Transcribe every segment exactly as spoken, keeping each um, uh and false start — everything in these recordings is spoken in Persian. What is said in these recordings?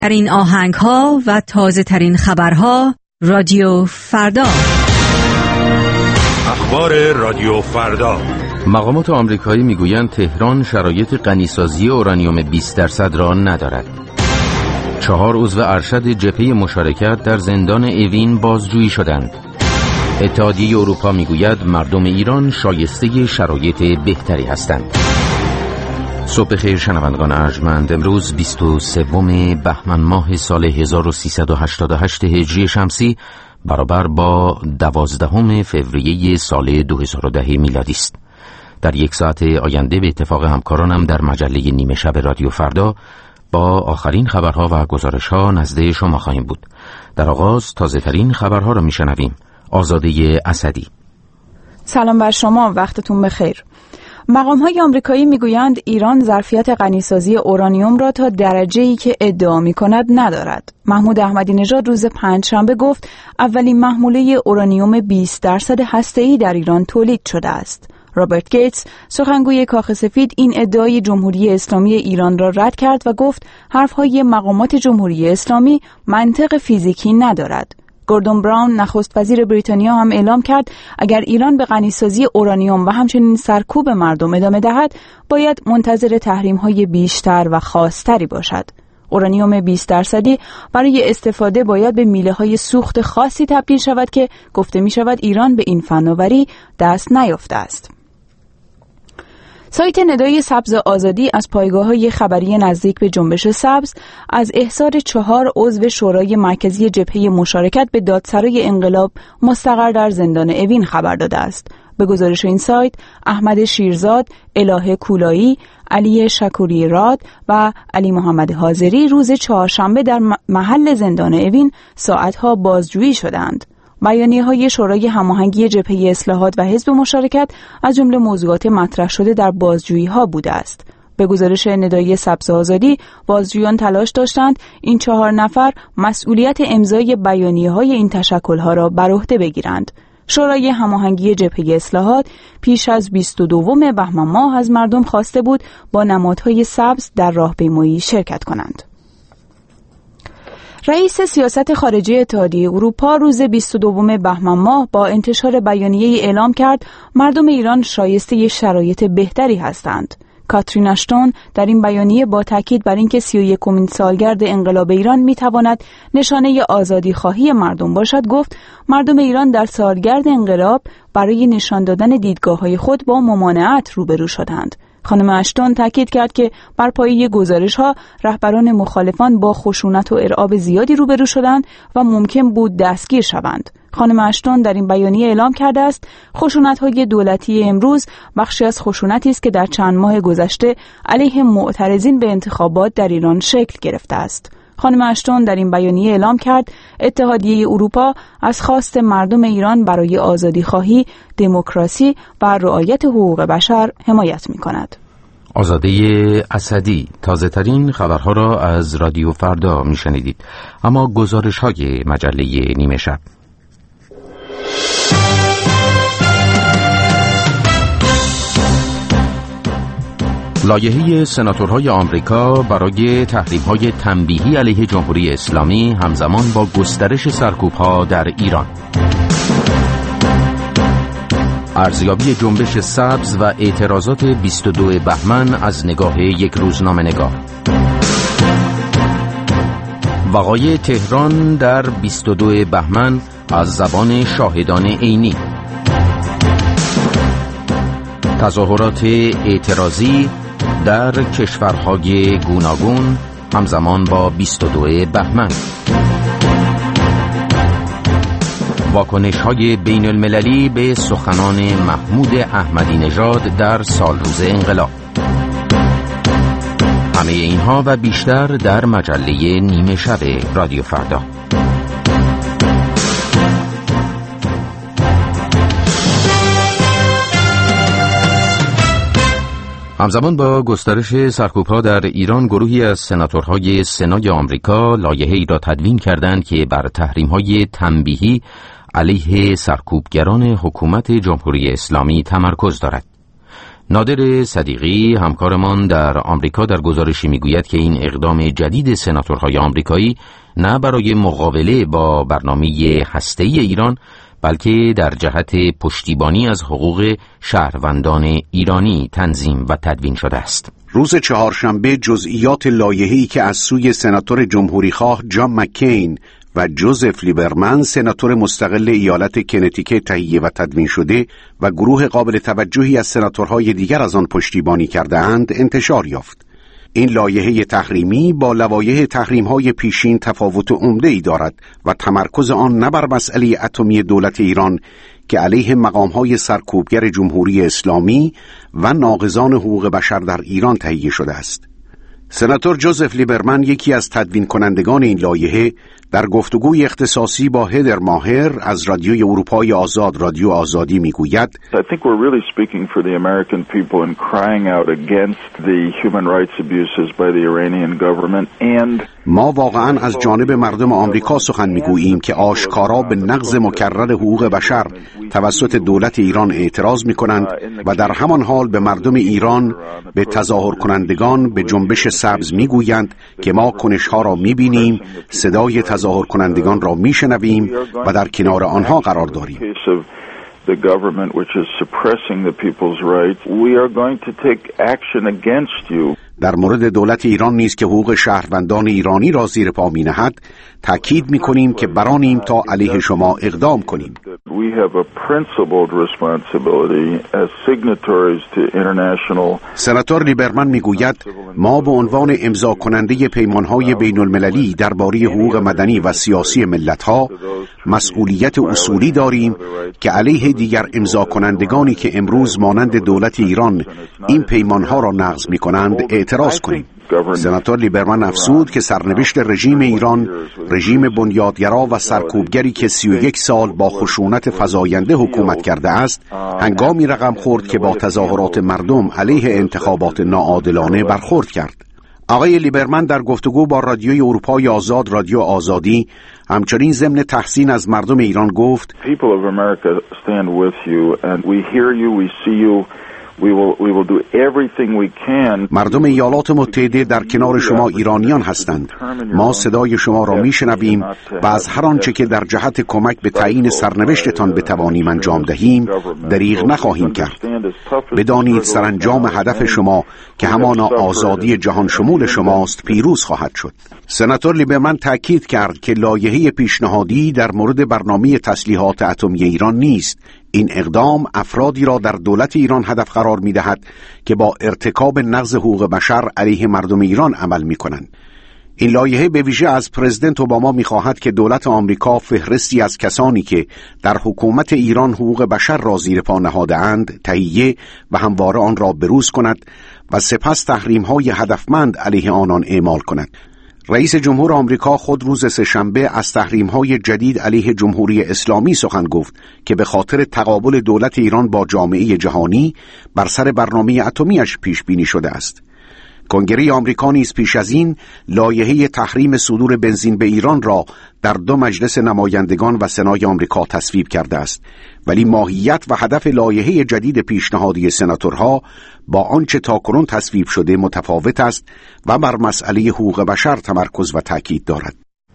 در این آهنگ ها و تازه ترین خبرها رادیو فردا. اخبار رادیو فردا. مقامات آمریکایی میگویند تهران شرایط غنیسازی اورانیوم بیست درصد را ندارد. چهار عضو ارشد جبهه مشارکت در زندان اوین بازجویی شدند. اتحادیه اروپا میگوید مردم ایران شایسته شرایط بهتری هستند. صبح خیر شنوندگان ارجمند، امروز بیست و سوم بهمن ماه سال هزار و سیصد و هشتاد و هشت هجری شمسی برابر با دوازدهم فوریه سال دو هزار و ده میلادی است. در یک ساعت آینده به اتفاق همکارانم در مجله نیمه شب رادیو فردا با آخرین خبرها و گزارش‌ها نزد شما خواهیم بود. در آغاز تازه ترین خبرها را میشنویم. آزاده اسدی. سلام بر شما، وقتتون بخیر. مقام‌های آمریکایی میگویند ایران ظرفیت غنیسازی اورانیوم را تا درجه‌ای که ادعا می‌کند ندارد. محمود احمدی نژاد روز پنجشنبه گفت اولین محموله اورانیوم بیست درصد هسته‌ای در ایران تولید شده است. رابرت گیتس، سخنگوی کاخ سفید، این ادعای جمهوری اسلامی ایران را رد کرد و گفت حرف‌های مقامات جمهوری اسلامی منطق فیزیکی ندارد. گوردون براون، نخست وزیر بریتانیا، هم اعلام کرد اگر ایران به غنیسازی اورانیوم و همچنین سرکوب مردم ادامه دهد، باید منتظر تحریم‌های بیشتر و خاص‌تری باشد. اورانیوم بیست درصدی برای استفاده باید به میله‌های سوخت خاصی تبدیل شود که گفته می‌شود ایران به این فناوری دست نیافته است. سایت ندای سبز آزادی از پایگاه‌های خبری نزدیک به جنبش سبز از احضار چهار عضو شورای مرکزی جبهه مشارکت به دادسرای انقلاب مستقر در زندان اوین خبر داده است. به گزارش این سایت، احمد شیرزاد، الهه کولایی، علی شکوری راد و علی محمد حاضری روز چهارشنبه در محل زندان اوین ساعتها بازجویی شدند. بیانیه‌های شورای هماهنگی جبهه اصلاحات و حزب مشارکت از جمله موضوعات مطرح شده در بازجویی‌ها بوده است. به گزارش ندای سبز آزادی، بازجویان تلاش داشتند این چهار نفر مسئولیت امضای بیانیه‌های این تشکل‌ها را بر عهده بگیرند. شورای هماهنگی جبهه اصلاحات پیش از بیست و دوم بهمن ماه از مردم خواسته بود با نمادهای سبز در راهپیمایی شرکت کنند. رئیس سیاست خارجی اتحادیه اروپا روز بیست و دوم بهمن ماه با انتشار بیانیه‌ای اعلام کرد مردم ایران شایسته شرایط بهتری هستند. کاترین اشتون در این بیانیه با تاکید بر اینکه سی و یکمین سالگرد انقلاب ایران میتواند نشانه آزادی خواهی مردم باشد گفت مردم ایران در سالگرد انقلاب برای نشان دادن دیدگاه‌های خود با ممانعت روبرو شدند. خانم اشتون تاکید کرد که بر پایه گزارش‌ها رهبران مخالفان با خشونت و ارعاب زیادی روبرو شدند و ممکن بود دستگیر شوند. خانم اشتون در این بیانیه اعلام کرده است خشونت‌های دولتی امروز بخشی از خشونتی است که در چند ماه گذشته علیه معترضین به انتخابات در ایران شکل گرفته است. خانم اشتون در این بیانیه اعلام کرد اتحادیه اروپا از خواست مردم ایران برای آزادی‌خواهی، دموکراسی و رعایت حقوق بشر حمایت می‌کند. آزاده اسدی. تازه ترین خبرها را از رادیو فردا میشنیدید. اما گزارش‌های مجله نیمه شب. لایحه سناتورهای آمریکا برای تحریم‌های تنبیهی علیه جمهوری اسلامی همزمان با گسترش سرکوب‌ها در ایران. ارزیابی جنبش سبز و اعتراضات بیست و دو بهمن از نگاه یک روزنامه‌نگار. وقایع تهران در بیست و دو بهمن از زبان شاهدان عینی. تظاهرات اعتراضی در کشورهای گوناگون همزمان با بیست و دو بهمن. واکنش‌های بین المللی به سخنان محمود احمدی نژاد در سالروز انقلاب. همه اینها و بیشتر در مجله نیمه شب رادیو فردا. همزمان با گسترش سرکوب‌ها در ایران، گروهی از سناتورهای سنای آمریکا لایحه‌ای را تدوین کردند که بر تحریم‌های تنبیهی علیه سرکوبگران حکومت جمهوری اسلامی تمرکز دارد. نادر صدیقی همکارمان در آمریکا در گزارشی میگوید که این اقدام جدید سناتورهای آمریکایی نه برای مقابله با برنامه هسته‌ای ایران بلکه در جهت پشتیبانی از حقوق شهروندان ایرانی تنظیم و تدوین شده است. روز چهارشنبه جزئیات لایحه‌ای که از سوی سناتور جمهوریخواه جان مککین و جوزف لیبرمن سناتور مستقل ایالت کنتیکت تهیه و تدوین شده و گروه قابل توجهی از سناتورهای دیگر از آن پشتیبانی کرده اند انتشار یافت. این لایحه تحریمی با لوایح تحریم‌های پیشین تفاوت عمده‌ای دارد و تمرکز آن نه بر مسئله اتمی دولت ایران که علیه مقام‌های سرکوبگر جمهوری اسلامی و ناقضان حقوق بشر در ایران تهیه شده است. سناتور جوزف لیبرمن یکی از تدوین کنندگان این لایحه در گفتگوی اختصاصی با هدر ماهر از رادیوی اروپای آزاد رادیو آزادی میگوید I think we're really speaking for the American people and crying out against the human rights abuses by the Iranian government and ما واقعا از جانب مردم آمریکا سخن میگوییم که آشکارا به نقض مکرر حقوق بشر توسط دولت ایران اعتراض میکنند و در همان حال به مردم ایران، به تظاهر کنندگان، به جنبش سبز میگویند که ما کنشها را میبینیم، صدای تظاهر کنندگان را میشنویم و در کنار آنها قرار داریم. the government which is suppressing the people's rights, we are going to take action against you. در مورد دولت ایران نیز که حقوق شهروندان ایرانی را زیر پا می‌نهد، تأکید می‌کنیم که برانیم تا علیه شما اقدام کنیم. We have a principled responsibility as signatories to international. سناتور لیبرمن میگوید ما به عنوان امضا کننده پیمان‌های بین‌المللی درباره حقوق مدنی و سیاسی ملت‌ها مسئولیت اصولی داریم که علیه دیگر امضا کنندگانی که امروز مانند دولت ایران این پیمان‌ها را نقض می‌کنند اعتراض کنیم. سناتور لیبرمن افزود که سرنوشت رژیم ایران، رژیم بنیادگرا و سرکوبگری که سی و یک سال با خشونت فزاینده حکومت کرده است، هنگامی رقم خورد که با تظاهرات مردم علیه انتخابات ناعادلانه برخورد کرد. آقای لیبرمن در گفتگو با رادیوی اروپای آزاد رادیو آزادی همچنین ضمن تحسین از مردم ایران گفت People of America stand with you and we hear you, we see you. We will, we will do everything we can. مردم ایالات متحده در کنار شما ایرانیان هستند. ما صدای شما را میشنویم و از هر آنچه که در جهت کمک به تعیین سرنوشتتان بتوانیم انجام دهیم دریغ نخواهیم کرد. بدانید سرانجام هدف شما که همانا آزادی جهان شمول شماست پیروز خواهد شد. سناتور لیبرمن تأکید کرد که لایحه پیشنهادی در مورد برنامه تسلیحات اتمی ایران نیست. این اقدام افرادی را در دولت ایران هدف قرار می دهد که با ارتکاب نقض حقوق بشر علیه مردم ایران عمل می کنند. این لایحه به ویژه از پرزیدنت اوباما می خواهد که دولت آمریکا فهرستی از کسانی که در حکومت ایران حقوق بشر را زیر پا نهاده اند تهیه و همواره آن را بروز کند و سپس تحریم‌های هدفمند علیه آنان اعمال کند. رئیس جمهور آمریکا خود روز سه‌شنبه از تحریم‌های جدید علیه جمهوری اسلامی سخن گفت که به خاطر تقابل دولت ایران با جامعه جهانی بر سر برنامه اتمی‌اش پیش بینی شده است. کنگره آمریکا نیز پیش از این لایحه تحریم صدور بنزین به ایران را در دو مجلس نمایندگان و سنای آمریکا تصویب کرده است، ولی ماهیت و هدف لایحه جدید پیشنهادی سناتورها با آنچه تاکنون تصویب شده متفاوت است و بر مسئله حقوق بشر تمرکز و تاکید دارد.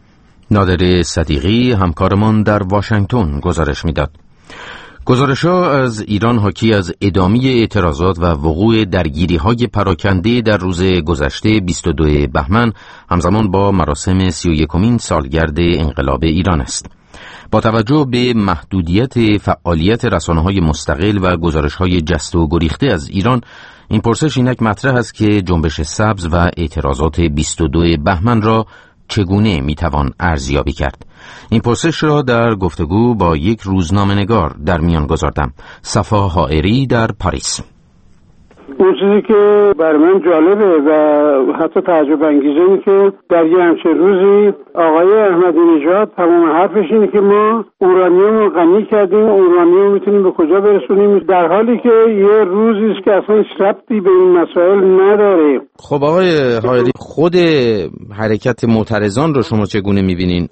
نادر صدیقی همکارمان در واشنگتن گزارش میداد. گزارش‌ها از ایران حاکی از ادامه اعتراضات و وقوع درگیری‌های پراکنده در روز گذشته بیست و دوم بهمن همزمان با مراسم سی و یکمین سالگرد انقلاب ایران است. با توجه به محدودیت فعالیت رسانه‌های مستقل و گزارش‌های جست و گریخته از ایران، این پرسش اینک مطرح است که جنبش سبز و اعتراضات بیست و دوم بهمن را چگونه میتوان ارزیابی کرد؟ این پرسش را در گفتگو با یک روزنامه‌نگار در میان گذاردم. صفا حائری در پاریس. اون چیزی که برای من جالبه و حتی تعجب انگیزه اینه که در یه همچین روزی آقای احمدی نژاد تمام حرفش اینه که ما اورانیوم رو غنی کردیم، اورانیوم میتونیم به کجا برسونیم، در حالی که یه روزی است که اصلا ربطی به این مسائل نداره. خب آقای حائری، خود حرکت معترضان رو شما چگونه میبینین؟ اونا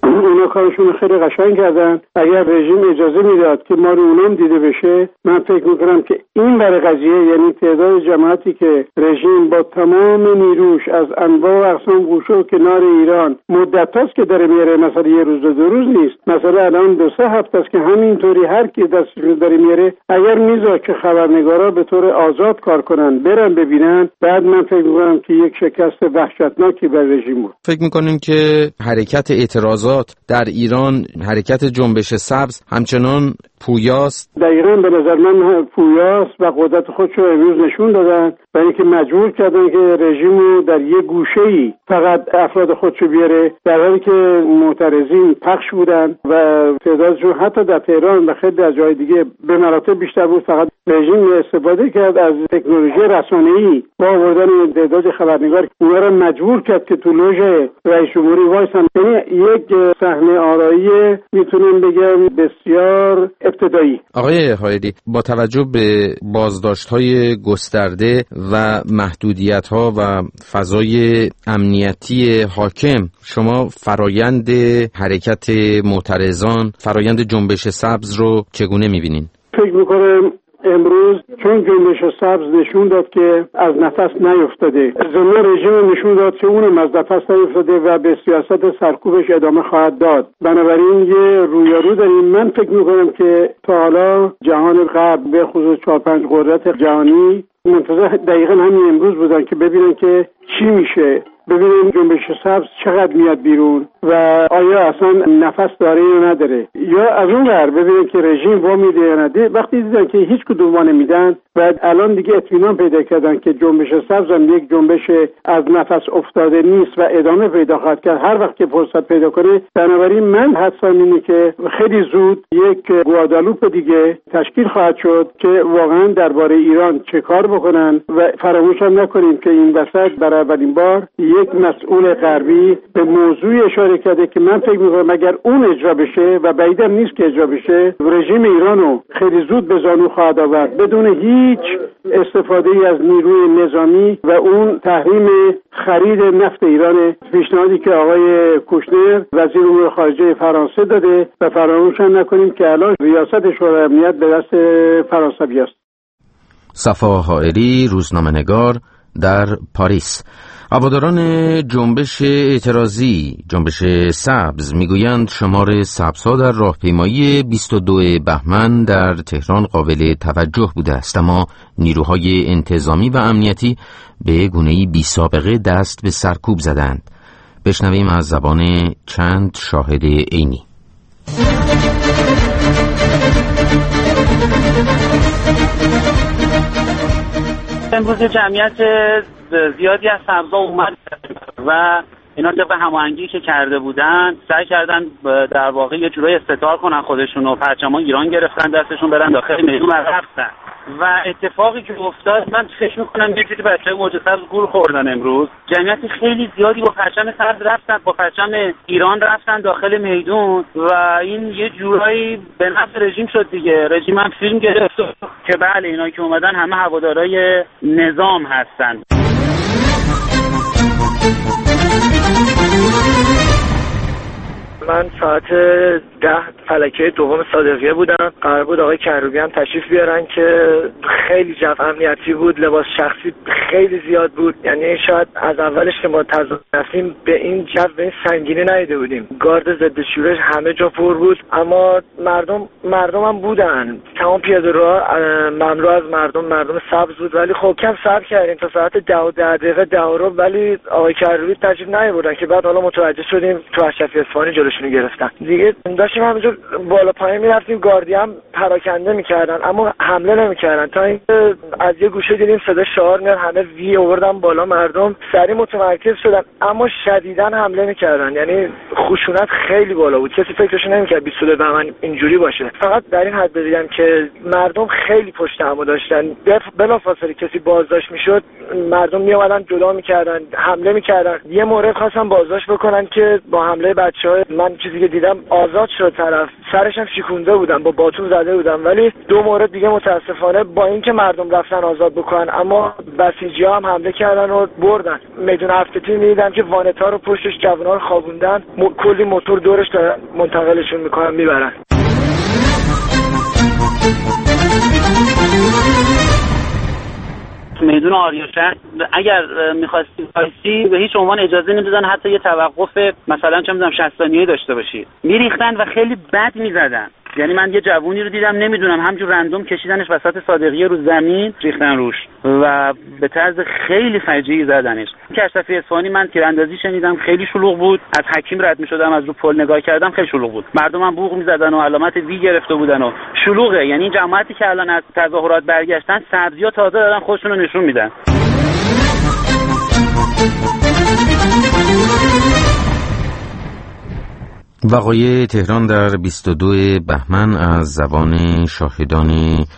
اونا کارشون خیلی قشنگ کردن. اگر رژیم اجازه میداد که ما رو اونام دیده بشه، من فکر میکنم که این برای قضیه، یعنی تعداد جماعتی که رژیم با تمام نیروش از انواع و اقسام گوشه و کنار ایران مدت هاست که داره میاره، مثلا یه روز دو روز نیست، مثلا الان دو سه هفته است که همینطوری هر کی دستش رو داره میاره. اگر میذاره که خبرنگارا به طور آزاد کار کنن، برن ببینن، بعد من فکر میکنم که یک شکست وحشتناکی بر رژیم بود. فکر میکنیم که حرکت اعتراضات در ایران، حرکت جنبش سبز همچنان پویاست؟ دقیقاً به نظر من پویاست و قدرت خودشو امروز نشون دادن، برای اینکه مجبور کردن که رژیم رو در یک گوشه‌ای فقط افراد خودشو بیاره، در حالی که معترضین پخش بودن و تعدادشون حتی در تهران و خیلی در جای دیگه به مراتب بیشتر بود. فقط رژیم استفاده کرد از تکنولوژی رسانه‌ای با آوردن تعداد خبرنگار، اونا رو مجبور کرد که تو لوژ رئیس جمهوری وایسن. یعنی یک صحنه آرایی میتونیم بگم بسیار ابتدایی. آقای حائری، با توجه به بازداشت‌های گسترده و محدودیت‌ها و فضای امنیتی حاکم، شما فرایند حرکت معترضان، فرایند جنبش سبز رو چگونه می‌بینین؟ فکر می‌کنم امروز چون جنبش سبز نشون داد که از نفس نیفتاده، ضمن رژیم نشون داد که اونم از نفس نیفتاده و به سیاست سرکوبش ادامه خواهد داد. بنابراین یه رویارو داریم. من فکر میکنم که تا حالا جهان غرب به خصوص چهار پنج قدرت جهانی منتظر دقیقا همین امروز بودن که ببینن که چی میشه، ببینیم جنبش سبز چقدر میاد بیرون و آیا اصلا نفس داره یا نداره، یا از اون ور ببینیم که رژیم وا میده یا نده. وقتی دیدن که هیچ کدوم وا نمیدن و الان دیگه اطمینان پیدا کردن که جنبش سبز هم یک جنبش از نفس افتاده نیست و ادامه پیدا خواهد کرد هر وقت که فرصت پیدا کنه. بنابراین من حدسم اینه که خیلی زود یک گوادالوپ دیگه تشکیل خواهد شد که واقعا درباره ایران چه کار بکنن و فراموش هم نکنیم که این وسط برای اولین بار یک مسئول غربی به موضوعی اشاره کرده که من فکر می‌کنم اگر اون اجرا بشه و بعیدم نیست که اجرا بشه، رژیم ایرانو خیلی زود به زانو خواهد آورد بدون هیچ استفاده از نیروی نظامی و اون تحریم خرید نفت ایران، پیشنهادی که آقای کوشنر وزیر امور خارجه فرانسه داده و فراموش نکنیم که الان ریاست شورای امنیت به دست فرانسوی است. صفا حائری، روزنامه‌نگار در پاریس. هواداران جنبش اعتراضی جنبش سبز میگویند شمار سبزها در راهپیمایی بیست و دو بهمن در تهران قابل توجه بوده است، اما نیروهای انتظامی و امنیتی به گونه‌ای بی سابقه دست به سرکوب زدند. بشنویم از زبان چند شاهد عینی. امروز جمعیت زیادی از سبزا اومد و اینا طبق هماهنگی که کرده بودن سعی کردن در واقع یه جورای استتار کنن خودشون و پرچمای ایران گرفتن دستشون، برن داخل میدون و رفتن. و اتفاقی که افتاد، من فکر میکنم یه جوری بچه‌های موج سبز گول خوردن. امروز جمعیت خیلی زیادی با پرچم سبز رفتن، با پرچم ایران رفتن داخل میدون و این یه جورایی به نفع رژیم شد دیگه. رژیم هم فیلم گرفت که بله اینا که اومدن همه هوادارای نظام هستن. من ساعت ده فلکه دوم صادقیه بودم. قرار بود آقای کروبی هم تشریف بیارن که خیلی جو امنیتی بود، لباس شخصی خیلی زیاد بود، یعنی شاید از اولش که ما تظاهر رفتیم به این جو به این سنگینی ندیده بودیم. گارد ضد شورش همه جا پر بود، اما مردم مردم هم بودن، تمام پیاده راه مملو از مردم مردم سبز بود. ولی خب کم صبر کردیم تا ساعت ده و ده دقیقه ده رو، ولی آقای کروبی تشریف نیاوردن که بعد حالا متوجه شدیم تو اشرفی اصفهانی جلوشونو گرفتن دیگه. داشتیم همینجور بالا پایین میرفتیم، گاردی هم پراکنده میکردن اما حمله نمیکردن، تا اینکه از یه گوشه دیدیم صدا شعار میاد، همه وی آوردن بالا، مردم سریع متمرکز شدن اما شدیداً حمله میکردن. یعنی خشونت خیلی بالا بود، کسی فکرش نمیکرد بیست و دو بهمن اینجوری باشه. فقط در این حد بدیدم که مردم خیلی پشت هم داشتن، بلافاصله کسی بازداشت میشد مردم میومدن جدا میکردن، حمله میکردن. یه مورد خواستن بازداشت بکنن که با حمله بچهای من چیزی که دیدم آزاد شد طرف، سرش هم شکونده بودن، با باتون زده بودن. ولی دو مورد دیگه متاسفانه با اینکه مردم رفتن آزاد بکنن اما بسیجی‌ها هم حمله کردن و بردن. میدون هفت‌تی میدیدم که وانتا رو پشتش جوونا رو خوابوندن، م... کلی موتور دورش دارن منتقلشون میکنن میبرن. میدون آریاشهر اگر می‌خواستی وایسی به هیچ عنوان اجازه نمیدادن حتی یه توقف مثلا چه می‌دونم شصت ثانیه‌ای داشته باشی. میریختن و خیلی بد می‌زدن. یعنی من یه جوونی رو دیدم نمیدونم همجور رندوم کشیدنش وسط صادقیه رو زمین ریختن روش و به طرز خیلی فجیعی زدنش. کشافی اصفهانی من تیراندازی شنیدم خیلی شلوغ بود، از حکیم رد می‌شدم از رو پل نگاه کردم خیلی شلوغ بود. مردمم بوق می‌زدن و علامت وی گرفته بودن و شلوغه. یعنی این جماعتی که الان از تظاهرات برگشتن سبزی‌ها تازه دارن خودشون رو نشون میدن. وقایع تهران در بیست و دو بهمن از زبان شاهدان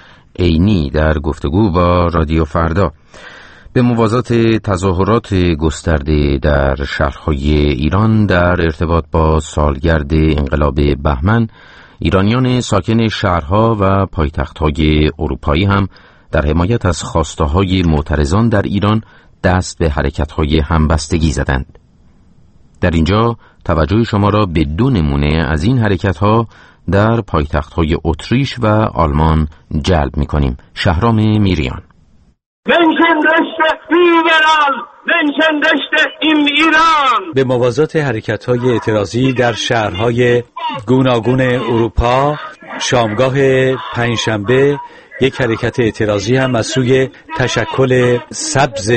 عینی در گفتگو با رادیو فردا. به موازات تظاهرات گسترده در شهرهای ایران در ارتباط با سالگرد انقلاب بهمن، ایرانیان ساکن شهرها و پایتخت‌های اروپایی هم در حمایت از خواسته‌های معترضان در ایران دست به حرکت‌های همبستگی زدند. در اینجا توجه شما را به دو نمونه از این حرکت‌ها در پایتخت‌های اتریش و آلمان جلب می‌کنیم. شهرام میریان. بنشین رشته لیبرال، بنشین رشته این ایران. به موازات حرکت‌های اعتراضی در شهرهای گوناگون اروپا، شامگاه پنجشنبه یک حرکت اعتراضی هم از سوی تشکل سبز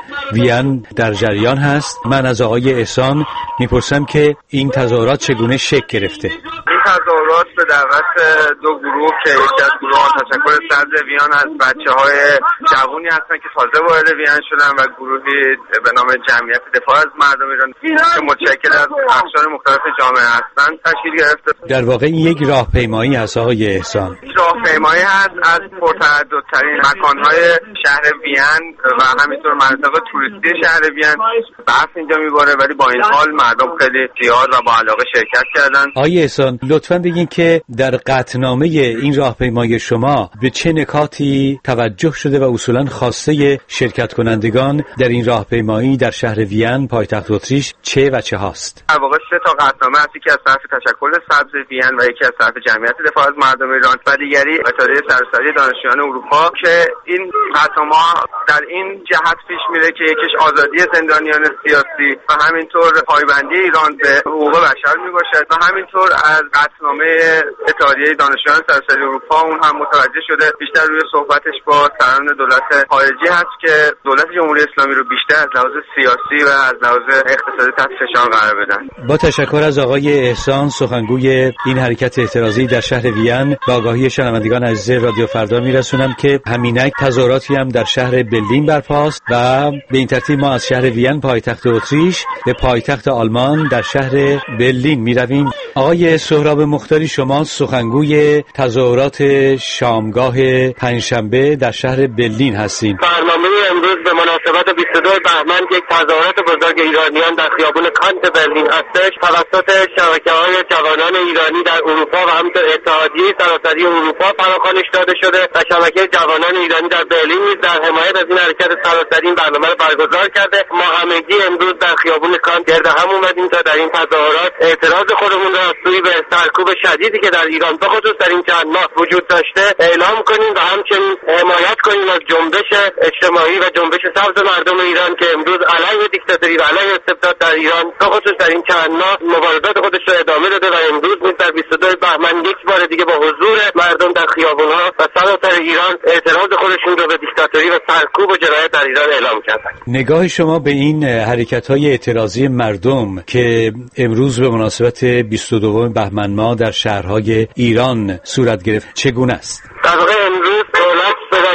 وین در جریان هست. من از آقای احسان میپرسم که این تظاهرات چگونه شکل گرفته؟ این تظاهرات به دعوت دو گروه که یکی از گروهان تشکل سبز وین از بچه‌های جوانی هستن که تازه وارد وین شدن و گروهی به نام جمعیت دفاع از مردم ایران که متشکل از اقشار مختلف جامعه هستن تشکیل گرفته. در واقع این یک راهپیمایی هست آقای احسان. راهپیمایی هست از پرتعددترین مکان‌های شهر وین و همینطور مناطق توریستی شهر وین. بحث اینجا میباره ولی با این حال مردم خیلی زیاد و با علاقه شرکت کردن. آقای احسان لطفاً بگین که در قطعنامه این راهپیمایی شما به چه نکاتی توجه شده و اصولاً خواسته شرکت کنندگان در این راهپیمایی در شهر وین پایتخت اتریش چه و چه هاست؟ در واقع سه تا قطعنامه هست، یکی از طرف تشکل سبز وین و یکی از طرف جمعیت دفاع از مردم ایران و دیگری اتحادیه سراسری دانشجویان اروپا که این قطعنامه در این جهت پیش میره که یکیش آزادی زندانیان سیاسی و همینطور پایبندی ایران به حقوق بشر میباشد و همینطور از قطعنامه اتحادیه دانشجویان سراسری اروپا اون هم متوجه شده بیشتر روی صحبتش با سران دولت خارجی هست که دولت جمهوری اسلامی رو بیشتر از لحاظ سیاسی و از لحاظ اقتصادی تحت فشار قرار بدن. با تشکر از آقای احسان سخنگوی این حرکت اعتراضی در شهر وین با آگاهی شنوندگان عزیز رادیو فردا میرسونم که همینک تظاهراتی هم در شهر برلین برپاست و به این ترتیب ما از شهر وین پایتخت اتریش به پایتخت آلمان در شهر برلین میرویم. آقای سهراب مختاری شما سخنگوی تظاهرات شامگاه پنجشنبه در شهر برلین هستین. برنامه امروز به مناسبت بیست و دو بهمن یک تظاهرات بزرگ ایرانیان در خیابان کانت برلین هستش توسط شبکه‌های جوانان ایرانی در اروپا و همینطور اتحادیه سراسری اروپا فراخوانش داده شده و شبکه جوانان ایرانی در برلین نیز در حمایت از این حرکت سراسری این برنامه را برگزار کرده. ما همگی امروز در خیابان کانت گرد هم اومدیم تا در این تظاهرات اعتراض خودمون را از سوی به سرکوب شدیدی که در ایران به خصوص در این چند ماه وجود داشته اعلام کنیم و همچنین حمایت کنیم از جنبش اجتماعی و جنبش سبز مردم ایران که امروز علیه دیکتاتوری و علیه استبداد در ایران به خصوص در این چند ماه مبارزات خودش را ادامه داده و امروز نیز در بیست و دو بهمن یک بار دیگه با حضور مردم در خیابان‌ها و سراسر ایران اعتراض خودشون را به دیکتاتوری و سرکوب و جنایت در ایران اعلام کردند. نگاه شما به این حرکت‌های اعتراضی مردم که امروز به مناسبت بیست و دو بهمن ماه در شهرهای ایران صورت گرفت چگونه است؟ در واقع امروز دولت به دلیل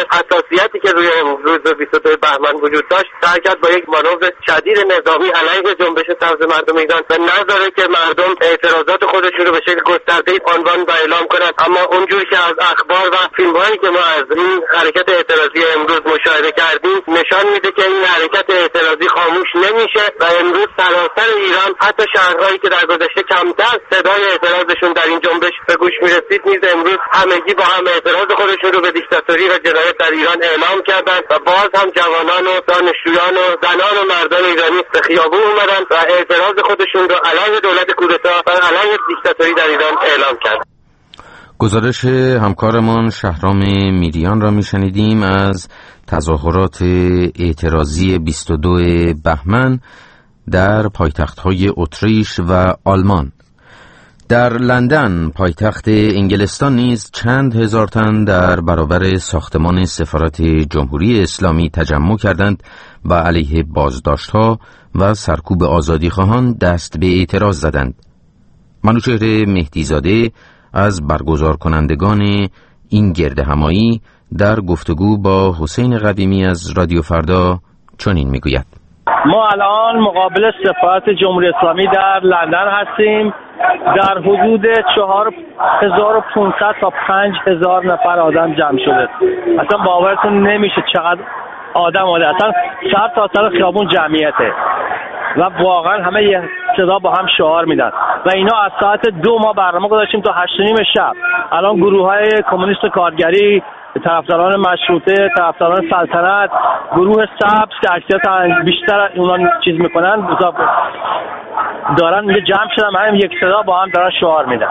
حساسیتی که روی روز بیست و دو بهمن وجود داشت سعی کرد با یک مانور شدید نظامی علیه جنبش سبز مردم ایران و نذاره که مردم اعتراضات خودشون رو به شکل گسترده عنوان و اعلام کنند. اما اونجور که از اخبار و فیلم‌هایی که ما از این حرکت اعتراضی امروز مشاهده کردیم نشان میده که این حرکت اعتراضی خاموش نمیشه و امروز سراسر ایران حتی شهرهایی که در گذشته کمتر صدای اعتراضشون در این جنبش به گوش میرسید نیز امروز همگی با هم اعتراض خودشون رو به دیکتاتوری و جنایت در ایران اعلام کردند و باز هم جوانان و دانشجویان و زنان و مردان ایرانی به خیابون اومدن و اعتراض خودشون رو علیه دولت کودتا و علیه دیکتاتوری در ایران اعلام کردند. گزارش همکارمان شهرام میریان را میشنیدیم از تظاهرات اعتراضی بیست و دو بهمن در پایتخت‌های اتریش و آلمان. در لندن پایتخت انگلستان نیز چند هزار تن در برابر ساختمان سفارت جمهوری اسلامی تجمع کردند و علیه بازداشت‌ها و سرکوب آزادیخواهان دست به اعتراض زدند. منوچهر مهدیزاده از برگزار کنندگان این گردهمایی در گفتگو با حسین قویمی از رادیو فردا چنین میگوید: ما الان مقابل سفارت جمهوری اسلامی در لندن هستیم. در حدود چهار هزار و پانصد تا پنج هزار نفر آدم جمع شده. اصلا باورتون نمیشه چقدر آدم آده. اصلا سر تا سر خیابون جمعیته و واقعا همه یه صدا با هم شعار میدن و اینا از ساعت دو ما برنامه گذاشتیم تا هشت و نیم شب. الان گروه های کمونیست کارگری، طرفداران مشروطه، طرفداران سلطنت، گروه سبز که اکثریت بیشتر اونا چیز میکنن دارن میگه جمع شدن هم یک صدا با هم دارن شعار میدن.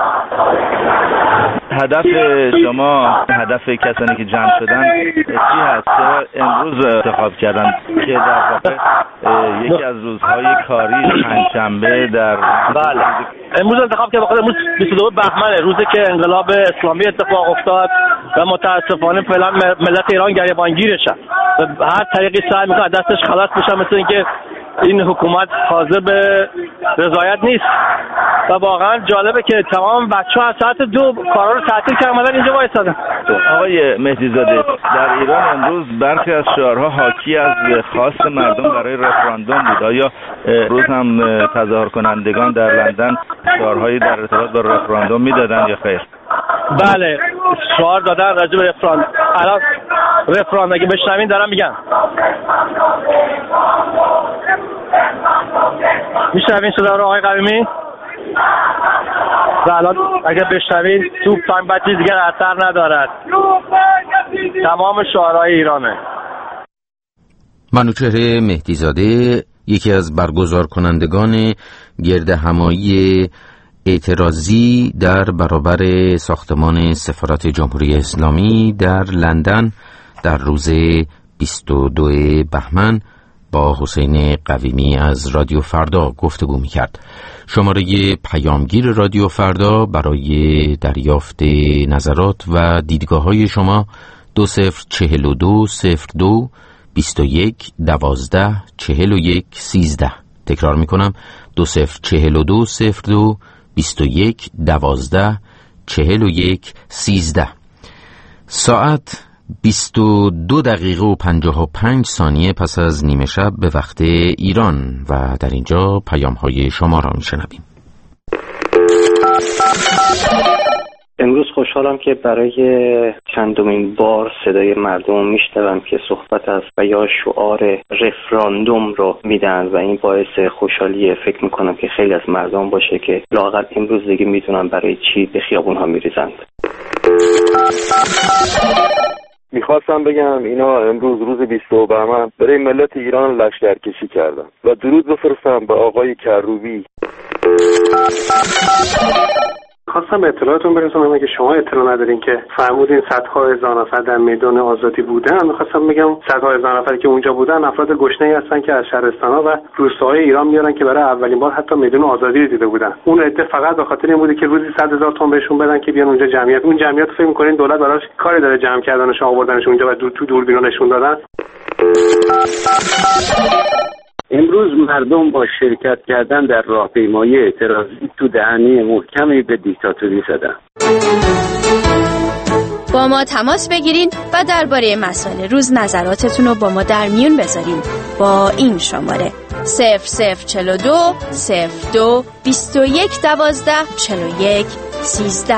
هدف شما، هدف کسانی که جمع شدن چی هست؟ امروز انتخاب کردن که در واقع یکی از روزهای کاری پنجشنبه در بله امروز انتخاب که بخاطر امروز بیست و دو بهمنه، روزی که انقلاب اسلامی اتفاق افتاد و متاسفانه فعلا ملت ایران گریبانگیرشن و هر طریقی سعی میکنه دستش خلاص بشه، مثل اینکه این حکومت حاضر به رضایت نیست و واقعا جالبه که تمام بچه‌ها از ساعت دو کارا رو تعطیل کردن اومدن اینجا وایسادن. آقای مهدیزاده، در ایران امروز برخی از شعارها حاکی از خواست مردم برای رفراندوم بود. آیا روز هم تظاهر کنندگان در لندن شعارهایی در ارتباط با رفراندوم میدادن یا خیر؟ بله شعار دادن راجع به رفراندوم. الان رفراندوم اگه بشنوین دارم میگن. میشنوین صدا رو آقای قویمی؟ و الان اگر بشنوین تو پنج بچه دیگر اثر ندارد. تمام شعارهای ایرانه. منوچهر مهدیزاده یکی از برگزار کنندگان گردهمایی اعتراضی در برابر ساختمان سفارت جمهوری اسلامی در لندن در روز بیست و دو بهمن با حسین قویمی از رادیو فردا گفتگو می‌کرد. شماره پیامگیر رادیو فردا برای دریافت نظرات و دیدگاه‌های شما دو صفر چهل و دو صفر دو بیست و یک دوازده چهل و یک سیزده. تکرار می‌کنم دو صفر چهل و دو صفر دو بیست و یک دوازده چهل و یک سیزده. ساعت بیست و دو دقیقه و پنجاه و پنج ثانیه پس از نیمه شب به وقت ایران و در اینجا پیام های شما را میشنویم. امروز خوشحالم که برای چندمین بار صدای مردم میشنوم که صحبت است و یا شعار رفراندوم رو میدن و این باعث خوشحالیه. فکر میکنم که خیلی از مردم باشه که لااقل امروز دیگه میدونن برای چی به خیابون ها میریزند. میخواستم بگم اینا امروز روز بیست و بهمن برای ملت ایران لشکرکشی کردن و درود بفرستم به آقای کروبی. خواستم اطلاعاتون برسونم که شما اطلاع ندارین که فرمودین صدها هزار نفر در میدان آزادی بودن. میخواستم بگم صدها هزار نفری که اونجا بودن افراد گشنه‌ای هستن که از شهرستان‌ها و روستاهای ایران میارن که برای اولین بار حتی میدان آزادی رو دیده بودن. اون عده فقط به خاطر این بوده که روزی صد هزار تومان بهشون بدن که بیان اونجا جمعیت. اون جمعیت فکر می‌کنین دولت براش کاری داره جمع کردنش آوردنش اونجا و دو تو دوربینا نشون دادن؟ امروز مردم با شرکت کردن در راهپیمایی اعتراضی تو دهنی محکمی به دیکتاتوری زدن. با ما تماس بگیرین و درباره مسائل روز نظراتتون رو با ما در میون بذارین با این شماره صفر صفر چهل و دو صفر دو بیست و یک دوازده چهل و یک سیزده.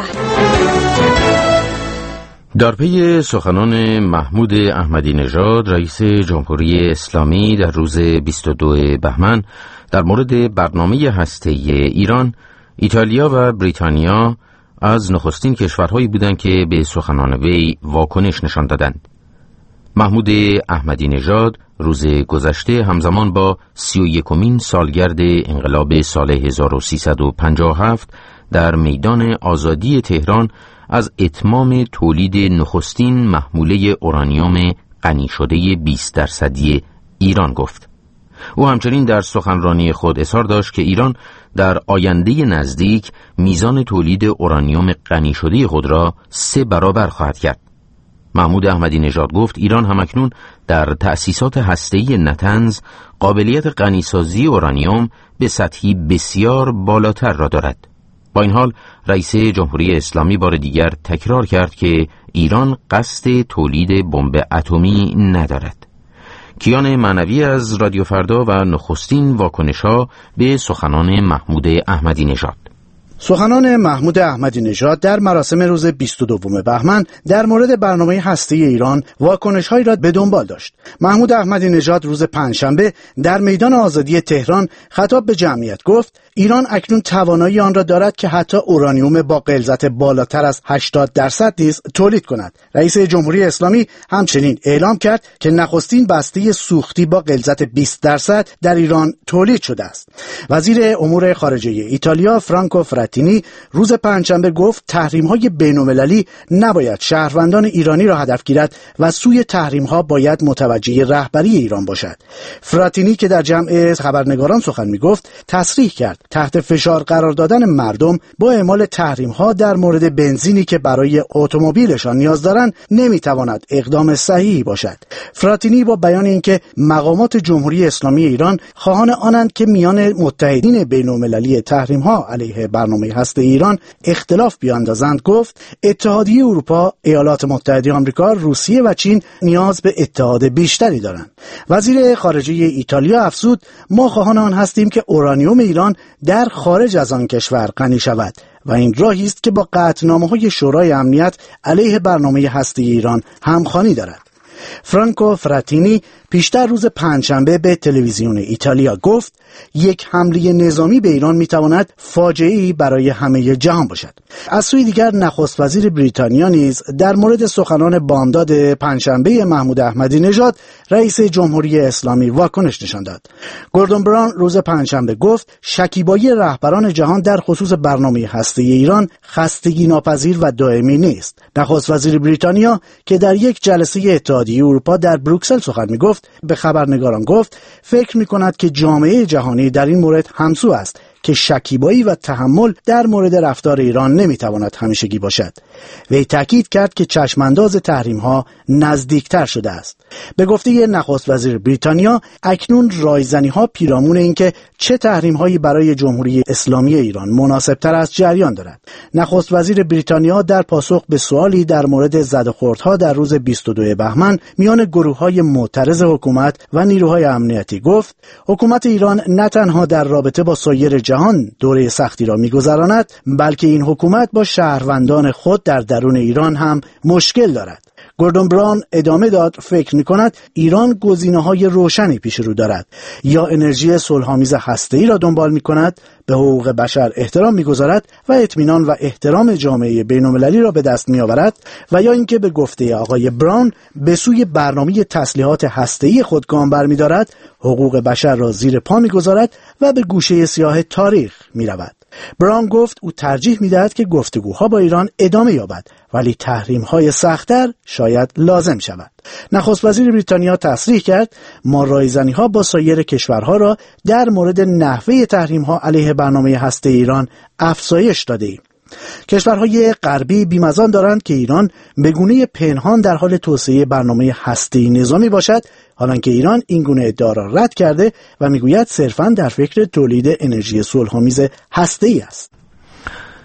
در پی سخنان محمود احمدی نژاد رئیس جمهوری اسلامی در روز بیست و دو بهمن در مورد برنامه هسته‌ای ایران، ایتالیا و بریتانیا از نخستین کشورهایی بودند که به سخنان وی واکنش نشان دادند. محمود احمدی نژاد روز گذشته همزمان با سی و یکمین سالگرد انقلاب سال هزار و سیصد و پنجاه و هفت در میدان آزادی تهران از اتمام تولید نخستین محموله اورانیوم غنی شده بیست درصدی ایران گفت. او همچنین در سخنرانی خود اظهار داشت که ایران در آینده نزدیک میزان تولید اورانیوم غنی شده خود را سه برابر خواهد کرد. محمود احمدی نژاد گفت ایران همکنون در تأسیسات هسته‌ای نتنز قابلیت غنیسازی اورانیوم به سطحی بسیار بالاتر را دارد. با این حال رئیس جمهوری اسلامی بار دیگر تکرار کرد که ایران قصد تولید بمب اتمی ندارد. کیان معنوی از رادیو فردا و نخستین واکنش‌ها به سخنان محمود احمدی نژاد. سخنان محمود احمدی نژاد در مراسم روز بیست و دو بهمن در مورد برنامه هسته‌ای ایران واکنش‌هایی را به دنبال داشت. محمود احمدی نژاد روز پنجشنبه در میدان آزادی تهران خطاب به جمعیت گفت ایران اکنون توانایی آن را دارد که حتی اورانیوم با غلظت بالاتر از هشتاد درصد نیز تولید کند. رئیس جمهوری اسلامی همچنین اعلام کرد که نخستین بسته سوختی با غلظت بیست درصد در ایران تولید شده است. وزیر امور خارجه ایتالیا فرانکو فراتینی روز پنجشنبه گفت تحریم‌های بین‌المللی نباید شهروندان ایرانی را هدف گیرد و سوی تحریم‌ها باید متوجه رهبری ایران باشد. فراتینی که در جمع خبرنگاران سخن می‌گفت تصریح کرد تحت فشار قرار دادن مردم با اعمال تحریم‌ها در مورد بنزینی که برای اتومبیلشان نیاز دارند نمی‌تواند اقدام صحیحی باشد. فراتینی با بیان اینکه مقامات جمهوری اسلامی ایران خواهان آنند که میان متحدین بین‌المللی تحریم‌ها علیه برنامه هسته ایران اختلاف بیاندازند گفت اتحادیه اروپا، ایالات متحده آمریکا، روسیه و چین نیاز به اتحاد بیشتری دارند. وزیر خارجه ایتالیا افزود ما خواهان آن هستیم که اورانیوم ایران در خارج از آن کشور غنی شود و این راهی است که با قطعنامه‌های شورای امنیت علیه برنامه هسته‌ای ایران همخوانی دارد. فرانکو فراتینی پیشتر روز پنجشنبه به تلویزیون ایتالیا گفت یک حمله نظامی به ایران میتواند فاجعه‌ای برای همه جهان باشد. از سوی دیگر نخست وزیر بریتانیا نیز در مورد سخنان بامداد پنجشنبه محمود احمدی نژاد رئیس جمهوری اسلامی واکنش نشان داد. گوردون براون روز پنجشنبه گفت شکیبایی رهبران جهان در خصوص برنامه هسته‌ای ایران خستگی ناپذیر و دائمی نیست. نخست وزیر بریتانیا که در یک جلسه اتحادیه اروپا در بروکسل سخن میگفت به خبرنگاران گفت فکر میکند که جامعه جهانی در این مورد همسو است که شکیبایی و تحمل در مورد رفتار ایران نمیتواند همیشگی باشد. وی تاکید کرد که چشمانداز تحریم‌ها نزدیکتر شده است. به گفته نخست وزیر بریتانیا اکنون رایزنی‌ها پیرامون اینکه چه تحریم‌هایی برای جمهوری اسلامی ایران مناسب‌تر است جریان دارد. نخست وزیر بریتانیا در پاسخ به سوالی در مورد زدوخوردها در روز بیست و دو بهمن میان گروه‌های معترض حکومت و نیروهای امنیتی گفت حکومت ایران نه تنها در رابطه با سایر جهان دوره سختی را می‌گذراند بلکه این حکومت با شهروندان خود در درون ایران هم مشکل دارد. گوردون براون ادامه داد فکر می‌کند ایران گزینه‌های روشنی پیش رو دارد، یا انرژی صلح‌آمیز هسته‌ای را دنبال می‌کند، به حقوق بشر احترام می‌گذارد و اطمینان و احترام جامعه بین‌المللی را به دست می‌آورد، و یا اینکه به گفته آقای براون به سوی برنامه تسلیحات هسته‌ای خود گام برمی‌دارد، حقوق بشر را زیر پا می‌گذارد و به گوشه سیاه تاریخ می‌رود. براون گفت او ترجیح می‌دهد که گفتگوها با ایران ادامه یابد ولی تحریم‌های سخت‌تر شاید لازم شود. نخست وزیر بریتانیا تصریح کرد ما رایزنی‌ها با سایر کشورها را در مورد نحوه تحریم‌ها علیه برنامه هسته ایران افزایش داده‌ایم. کشورهای غربی بیم از آن دارند که ایران به گونه پنهان در حال توسعه برنامه هسته‌ای نظامی باشد، حالانکه ایران این گونه ادعا را رد کرده و میگوید صرفاً در فکر تولید انرژی صلح‌آمیز هسته‌ای است.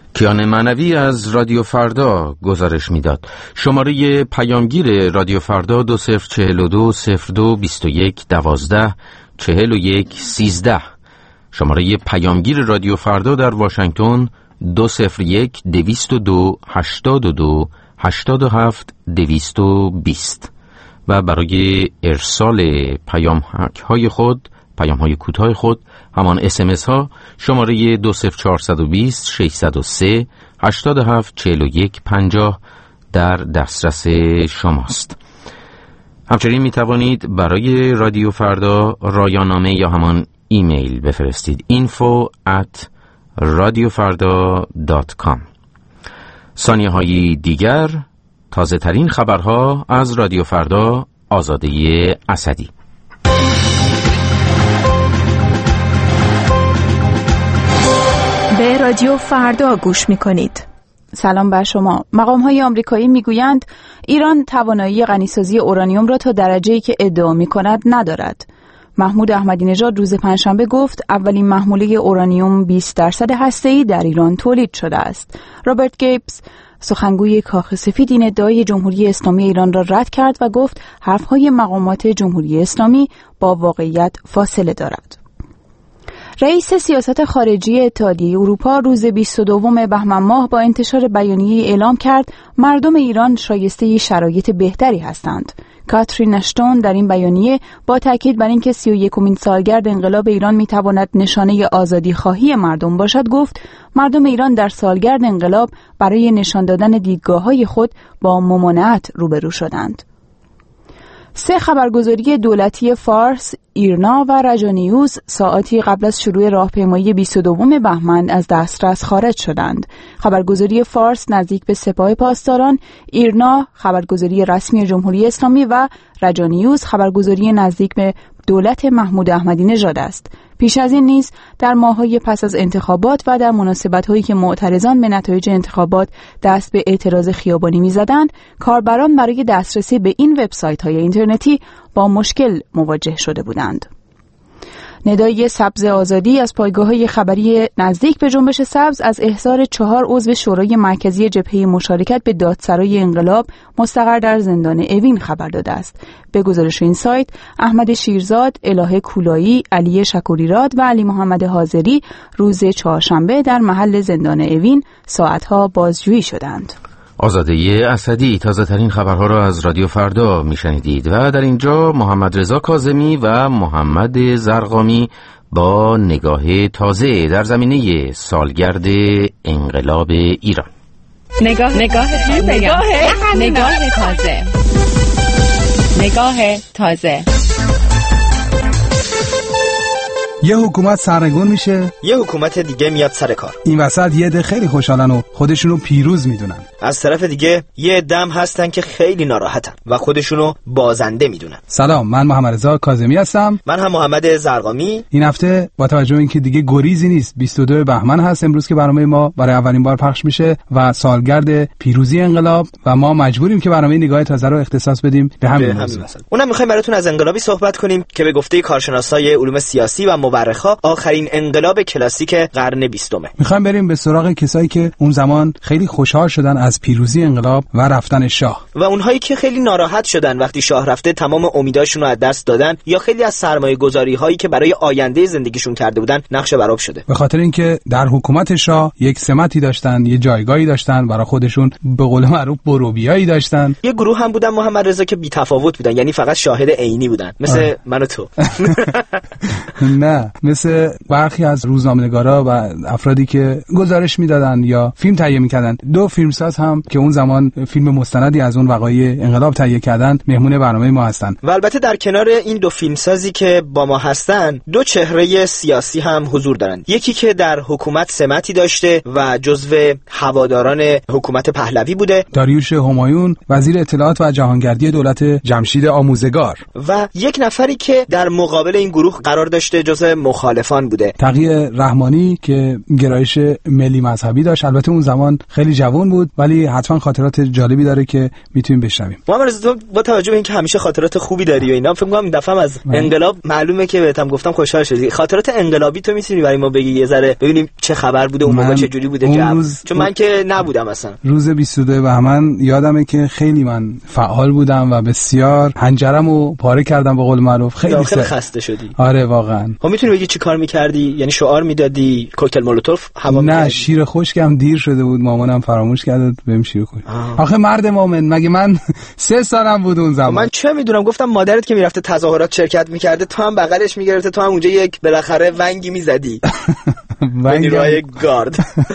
کیان معنوی از رادیو فردا گزارش میداد. شماره پیامگیر رادیو فردا دو صفر چهل و دو صفر دو بیست و یک دوازده چهل و یک سیزده. شماره پیامگیر رادیو فردا در واشنگتن دو صفر یک دویست و دو هشتاد و دو هشتاد و هفت دویست و بیست. و برای ارسال پیام های خود، پیام های کوتاه خود، همان اس ام اس ها، شماره دو صفر چهارصد و بیست ششصد و سه هشتاد و هفت چهل و یک پنجاه در دسترس شماست. همچنین می توانید برای رادیو فردا رایانامه یا همان ایمیل بفرستید info at radiofarda dot com. ثانیه های دیگر، تازه ترین خبرها از رادیو فردا. آزاده اسدی. به رادیو فردا گوش می کنید. سلام بر شما. مقام‌های آمریکایی میگویند ایران توانایی غنیسازی اورانیوم را تا درجه‌ای که ادعا می‌کند ندارد. محمود احمدی نژاد روز پنجشنبه گفت اولین محموله اورانیوم بیست درصد هسته‌ای در ایران تولید شده است. رابرت گیبز، سخنگوی کاخ سفید، این ادعای جمهوری اسلامی ایران را رد کرد و گفت حرف‌های مقامات جمهوری اسلامی با واقعیت فاصله دارد. رئیس سیاست خارجی اتحادیه اروپا روز بیست و دوم بهمن ماه با انتشار بیانیه اعلام کرد مردم ایران شایسته شرایط بهتری هستند. کاترین اشتون در این بیانیه با تاکید بر اینکه سی و یکمین سالگرد انقلاب ایران میتواند نشانه آزادی خواهی مردم باشد گفت مردم ایران در سالگرد انقلاب برای نشان دادن دیدگاه‌های خود با ممانعت روبرو شدند. سه خبرگزاری دولتی فارس، ایرنا و رجانیوز ساعتی قبل از شروع راهپیمایی بیست و دوم بهمن از دسترس خارج شدند. خبرگزاری فارس نزدیک به سپاه پاسداران، ایرنا خبرگزاری رسمی جمهوری اسلامی و رجانیوز خبرگزاری نزدیک به دولت محمود احمدی نژاد است. پیش از این نیز در ماه‌های پس از انتخابات و در مناسبت‌هایی که معترضان به نتایج انتخابات دست به اعتراض خیابانی می‌زدند، کاربران برای دسترسی به این وبسایت‌های اینترنتی با مشکل مواجه شده بودند. ندای سبز آزادی از پایگاه‌های خبری نزدیک به جنبش سبز از احضار چهار عضو شورای مرکزی جبهه مشارکت به دادسرای انقلاب مستقر در زندان اوین خبر داده است. به گزارش این سایت، احمد شیرزاد، الهه کولایی، علی شکوریراد و علی محمد حاضری روز چهارشنبه در محل زندان اوین ساعتها بازجویی شدند. آزاده اسدی. تازه ترین خبرها را از رادیو فردا میشنیدید و در اینجا محمد رضا کاظمی و محمد زرقامی با نگاه تازه در زمینه سالگرد انقلاب ایران. نگاه نگاه نگاه نگاه تازه نگاه تازه. یه حکومت سرنگون میشه، یه حکومت دیگه میاد سر کار. این وسط یه عده خیلی خوشحالن و خودشونو پیروز میدونن. از طرف دیگه یه عده‌ام هستن که خیلی ناراحتن و خودشونو بازنده میدونن. سلام، من محمد رضا کاظمی هستم. من هم محمد زرقامی. این هفته با توجه به اینکه دیگه گریزی نیست، بیست و دوم بهمن هست امروز که برنامه ما برای اولین بار پخش میشه و سالگرد پیروزی انقلاب و ما مجبوریم که برنامه نگاه تازه رو اختصاص بدیم به همین موضوع. اونم می‌خوایم براتون از انقلابی صحبت کنیم که به گفته کارشناسای علوم سیاسی و مورخا آخرین انقلاب کلاسیک قرن بیستم. میخوایم بریم به سراغ کسایی که اون زمان خیلی خوشحال شدن از پیروزی انقلاب و رفتن شاه و اونهایی که خیلی ناراحت شدن وقتی شاه رفته، تمام امیداشون رو از دست دادن یا خیلی از سرمایه‌گذاری هایی که برای آینده زندگیشون کرده بودن نقش برآب شده. به خاطر اینکه در حکومت شاه یک سمتی داشتن، یه جایگاهی داشتن، برای خودشون به قول معروف بروبیایی داشتن. یه گروه هم بودن محمد رضا که بی‌تفاوت بودن، یعنی فقط شاهد عینی بودن، مثل من و تو. نه، مثل برخی از روزنامه‌نگارا و افرادی که گزارش میدادن یا فیلم تهیه میکردن. دو فیلمساز هم که اون زمان فیلم مستندی از اون وقایع انقلاب تهیه کردن مهمون برنامه ما هستن. و البته در کنار این دو فیلمسازی که با ما هستن، دو چهره سیاسی هم حضور دارن. یکی که در حکومت سمتی داشته و جزو هواداران حکومت پهلوی بوده، داریوش همایون، وزیر اطلاعات و جهانگردی دولت جمشید آموزگار. و یک نفری که در مقابل این گروه قرار داشته، جزو جزو مخالفان بوده. تقی رحمانی که گرایش ملی مذهبی داشت، البته اون زمان خیلی جوان بود ولی حتما خاطرات جالبی داره که میتونیم بشنویم. محمد رضا، با توجه به اینکه همیشه خاطرات خوبی داری و اینا، فکر می‌کنم این دفعه از انقلاب معلومه که بهتم گفتم خوشحال شدی. خاطرات انقلابی تو میتونی برای ما بگی یه ذره ببینیم چه خبر بوده اون موقع، چه جوری بوده جو؟ روز... چون من که نبودم اصلا. روز بیست و دو بهمن یادمه که خیلی من فعال بودم و بسیار حنجرمو پاره کردم به قول معروف. خیلی خیلی خسته شدی. آره واقعا. خب میتونی بگی چی کار می‌کردی؟ یعنی شعار میدادی، کوکتل مولوتوف هوا نه می‌کردی؟ شیر خشکم دیر شده بود، مامانم فراموش کرد بهم شیر خشک. آخه مرد مومن، مگه من سه سالم بود اون زمان. من چه میدونم، گفتم مادرت که میرفته تظاهرات شرکت میکرده تو هم بغلش میگرفته، تو هم اونجا یک بالاخره ونگی میزدی. ونگای گارد.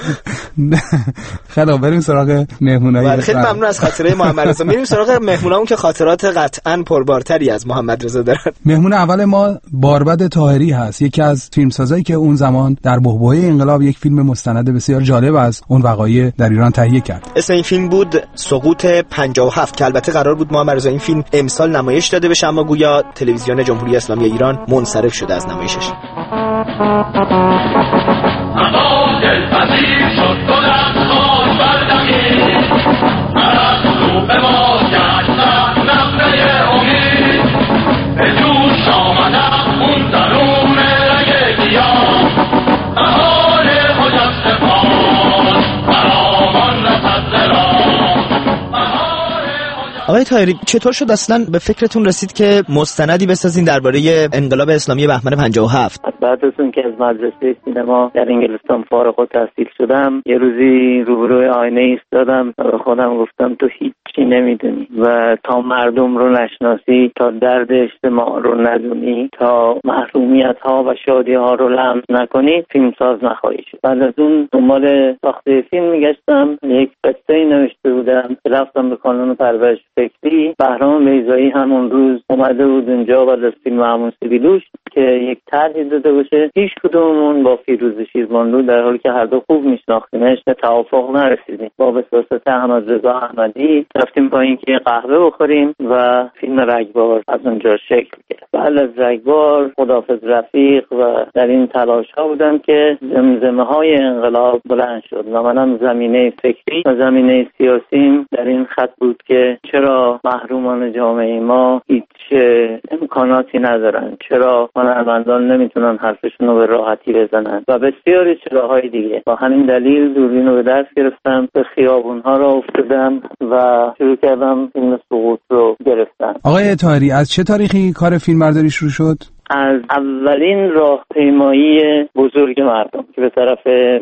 خیلی بریم سراغ مهمونای. خیلی ممنون از خاطره محمد رضا. میریم سراغ مهمونامون که خاطرات قطعاً پربارتری از محمد رضا دارن. مهمون اول ما باربد طاهری هست، یکی از فیلمسازایی که اون زمان در بحبوحه انقلاب یک فیلم مستند بسیار جالب از اون وقایع در ایران تهیه کرد. اسم این فیلم بود سقوط پنجاه و هفت که البته قرار بود محمد رضا این فیلم امسال نمایش داده بشه، اما گویا تلویزیون جمهوری اسلامی ایران منصرف شده از نمایشش. آقای طاهری، چطور شد اصلا به فکرتون رسید که مستندی بسازین درباره انقلاب اسلامی بهمن پنجاه و هفت؟ بعد از اون که از مدرسه سینما در انگلستان فارغ التحصیل شدم، یه روزی روبروی آینه ایستادم و به خودم گفتم تو هیچی نمیدونی و تا مردم رو نشناسی، تا درد اجتماع رو ندونی، تا محرومیت ها و شادی ها رو لمس نکنی، فیلمساز نخواهی شد. بعد از اون دنبال ساخته فیلم میگشتم، یک قصه‌ای نوشته بودم، رفتم به کانون پرورش فکری. بهرام بیضایی همون روز اومده بود اونجا بعد از فیلم همون سیبیلوش که یک طرحی داده باشه. هیچ کدوممون با فیروز شیربانلو در حالی که هر دو خوب میشناختیمش به توافق نرسیدیم. با وساطت احمدرضا احمدی رفتیم پایین که قهوه بخوریم و فیلم رگبار از اونجا شکل گرفت. بعد از رگبار خداحافظ رفیق و در این تلاش ها بودم که زمزمه های انقلاب بلند شد و منم زمینه فکری و زمینه سیاسیم در این خط بود که چرا محرومان جامعه ما هیچ امکاناتی ندارن، چرا هنرمندان نمیتونن حرفشون رو به راحتی بزنن و بسیاری چراهای دیگه. با همین دلیل دوربین رو به دست گرفتم، به خیابونها را افتادم و شروع کردم فیلم سقوط رو گرفتم. آقای طاهری، از چه تاریخی کار فیلمبرداری شروع شد؟ از اولین راهپیمایی بزرگ مردم که به طرف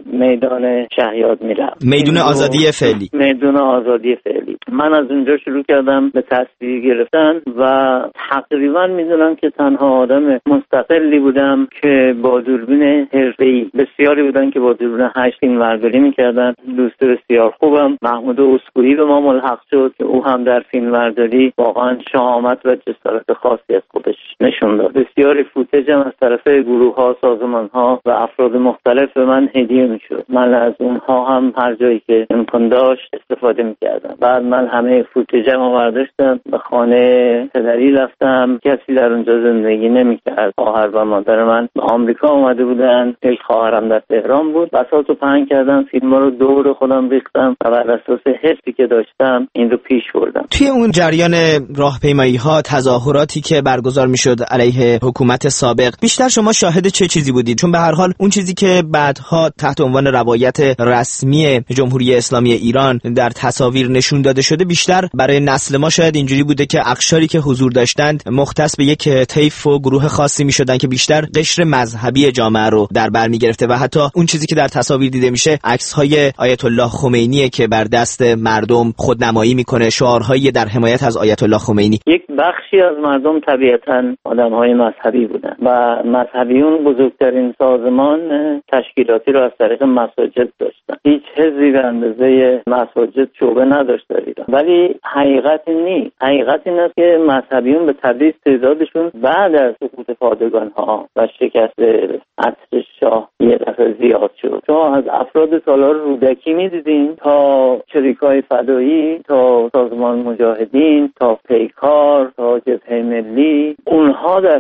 میدان شهیاد میرفت، میدون آزادی فعلی میدون آزادی فعلی من از اونجا شروع کردم به تصویر گرفتن و تقریبا میدونم که تنها آدم مستقلی بودم که با دوربین حرفه‌ای. بسیاری بودن که با دوربین هشت فیلمبرداری میکردن. دوست بسیار خوبم محمود اسکوئی به ما ملحق شد که او هم در فیلمبرداری واقعا شهامت و جسارت خاصی از خودش نشون داد. بسیار فوتج هم از طرف گروه ها، سازمان ها و افراد مختلف به من هدیه میشد. من از اونها هم هر جایی که امکان داشت استفاده میکردم. بعد من همه فوتجم رو برداشتم به خانه پدری رفتم. کسی در اونجا زندگی نمیکرد. خواهر و مادر من به آمریکا اومده بودن، یک خواهرم در تهران بود. بساطو پهن کردم، فیلم‌ها رو دور خودم ریختم و بر اساس حسی که داشتم این رو پیش بردم. توی اون جریان راهپیمایی ها، تظاهراتی که برگزار میشد علیه حکومت سابق، بیشتر شما شاهد چه چیزی بودید؟ چون به هر حال اون چیزی که بعدها تحت عنوان روایت رسمی جمهوری اسلامی ایران در تصاویر نشون داده شده، بیشتر برای نسل ما شاید اینجوری بوده که اقشاری که حضور داشتند مختص به یک طیف و گروه خاصی میشدن که بیشتر قشر مذهبی جامعه رو در بر میگرفته و حتی اون چیزی که در تصاویر دیده میشه عکس‌های آیت الله خمینی که بر دست مردم خودنمایی میکنه، شعارهایی در حمایت از آیت الله خمینی. یک بخشی از مردم طبیعتاً آدم‌های مذهبی بودن و مذهبیون بزرگترین سازمان تشکیلاتی رو از طریق مساجد داشتن. هیچ حزبی به اندازه مساجد شعبه نداشت در ایران. ولی حقیقت نیست. حقیقت این است که مذهبیون به تدریج تعدادشون بعد از سقوط پادگان‌ها و شکست عصر شاه یه دفعه زیاد شد. شما از افراد سالار رودکی می‌دیدین تا چریکای فدایی، تا سازمان مجاهدین، تا پیکار، تا جبهه ملی، اونها در حقیقت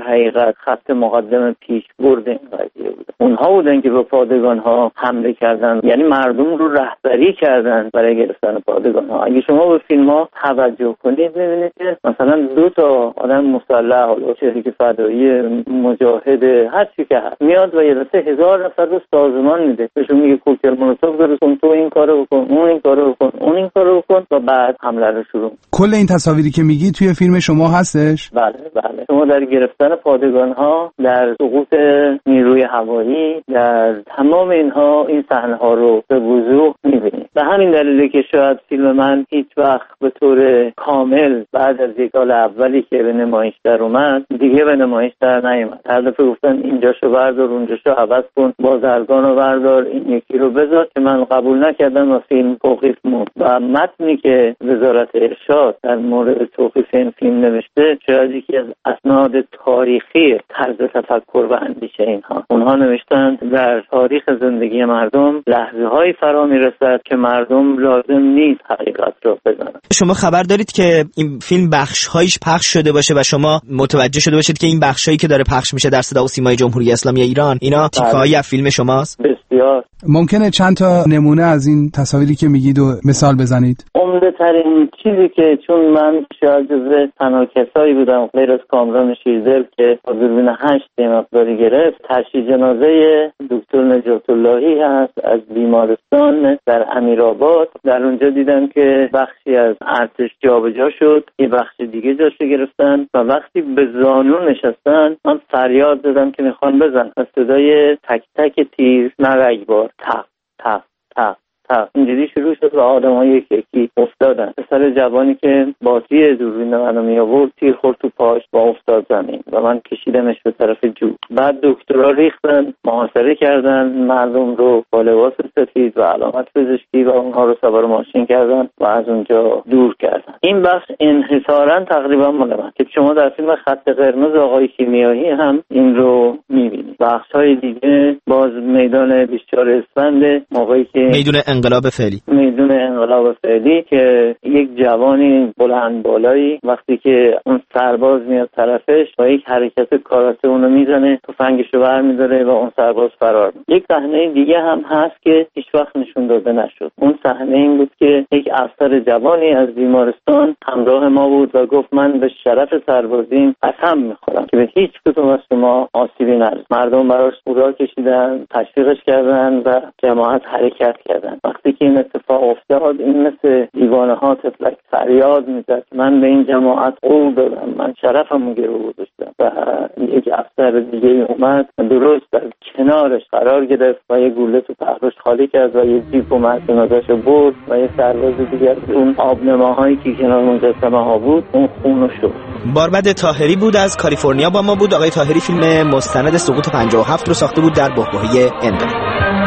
و خط مقدم پیش برد این قضیه بودن. اونها بودن که به پادگان ها حمله کردن، یعنی مردم رو رهبری کردن برای گرفتن پادگان ها. اگه شما به فیلم ها توجه کنید ببینید که مثلا دو تا آدم مسلح، حالا چه که فدایی، مجاهد، هر چی که هست، میاد و یه دسته هزار نفر رو سازمان میده، بهشون میگه کوکتل مولوتوف درست کن، تو این کارو بکن، اون این کارو بکن، اون این کارو بکن و بعد حمله رو شروع. کل این تصاویری که میگی توی فیلم شما هستش؟ بله بله. شما در گرفتن پادگان ها، در سقوط نیروی هوایی، در تمام اینها این صحنه ها رو به وضوح میبینید. به همین دلیله که شاید فیلم من هیچ وقت به طور کامل بعد از یک سال اولی که به نمایش در اومد دیگه به نمایش در نیامد. هر دفعه گفتن اینجاشو بردار، اونجاشو عوض کن، بازرگانو بردار، این یکی رو بذار، که من قبول نکردم و فیلم توقیف موند. و متنی که وزارت ارشاد در مورد توقیف این فیلم نوشته شاید یکی از اسناد تاریخی طرز تفکر و اندیشه اینها. اونها نوشتند در تاریخ زندگی مردم لحظه های فرا میرسد که مردم لازم نیست حقیقت رو بزنند. شما خبر دارید که این فیلم بخش هایش پخش شده باشه و شما متوجه شده باشید که این بخش هایی که داره پخش میشه در صدا و سیمای جمهوری اسلامی ایران اینا تیکه های از فیلم شماست؟ بسیار. ممکنه چند تا نمونه از این تصاویری که میگید و مثال بزنید؟ عمده ترین چیزی که چون من شاید جزو تنها کسایی بودم غیر از کامران شیردل که با دوربین هشت مقداری گرفت، تشییع جنازه دکتر نجات اللهی هست از بیمارستان در امیرآباد. در اونجا دیدم که بخشی از ارتش جابجا شد، یه بخش دیگه جاش گرفتن و وقتی به زانو نشستن من فریاد دادم که میخوان بزن. از صدای تک تک تیر نرگبار تق تق تق تق اینجوری شروع شد و آدم های یکی یکی افتادن. پسر جوانی که باتری دوربین منو می آورد تیر خورد تو پاش و افتاد زمین و من کشیدمش به طرف جو. بعد دکترها ریختن، محاصره کردن مردم رو با لباس سفید و علامت پزشکی و اونها رو سوار ماشین کردن و از اونجا دور کردن. این بخش انحصارا تقریبا مال من که شما در فیلم خط قرمز آقای کیمیایی هم این رو می‌بینید. بخش‌های دیگه باز میدان بیست و چهار اسفند، موقعی که میدون انقلاب فعلی میدون انقلاب فعلی که یک جوانی بلند بالایی وقتی که اون سرباز میاد طرفش با یک حرکت کاراته اونو میزنه، تفنگشو برمی‌داره و اون سرباز فرار میشه. یک صحنه دیگه هم هست که هیچ وقت نشون داده نشد. اون صحنه این بود که یک افسر جوانی از بیمارستان همراه ما بود و گفت من به شرف سربازیم قسم میخورم که به هیچ کدوم از شما آسیبی نرسه. مردم براش هورا کشیدن، تشویقش کردن و جماعت حرکت کردن. وقتی که این اتفاق افتاد این مثل دیوانه ها تفلک فریاد میزد من به این جماعت قول دادم، من شرفمو گرو گذاشتم. و یک افسر دیگه اومد درست در کنارش قرار گرفت و یه گوله تو پهلوش خالی کرد و یه جیپ اومد جنازه‌شو برد و یه سرباز دیگه اون آبنماهایی که کنار مجسمه ها بود اون خونو شد. باربد طاهری بود از کالیفرنیا با ما بود. آقای طاهری فیلم مستند سقوط پنجاه و هفت رو ساخته بود در بحبوحه انقلاب.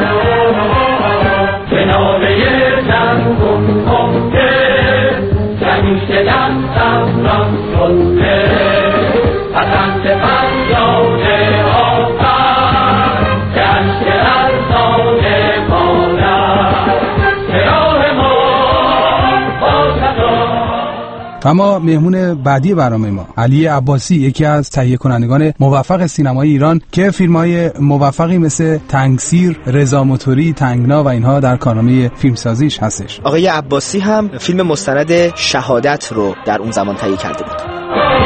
اما مهمون بعدی برنامه ما علی عباسی، یکی از تهیه کنندگان موفق سینمای ایران که فیلم‌های موفقی مثل تنگسیر، رضا موتوری، تنگنا و اینها در کارنامه فیلمسازیش هستش. آقای عباسی هم فیلم مستند شهادت رو در اون زمان تهیه کرده بود.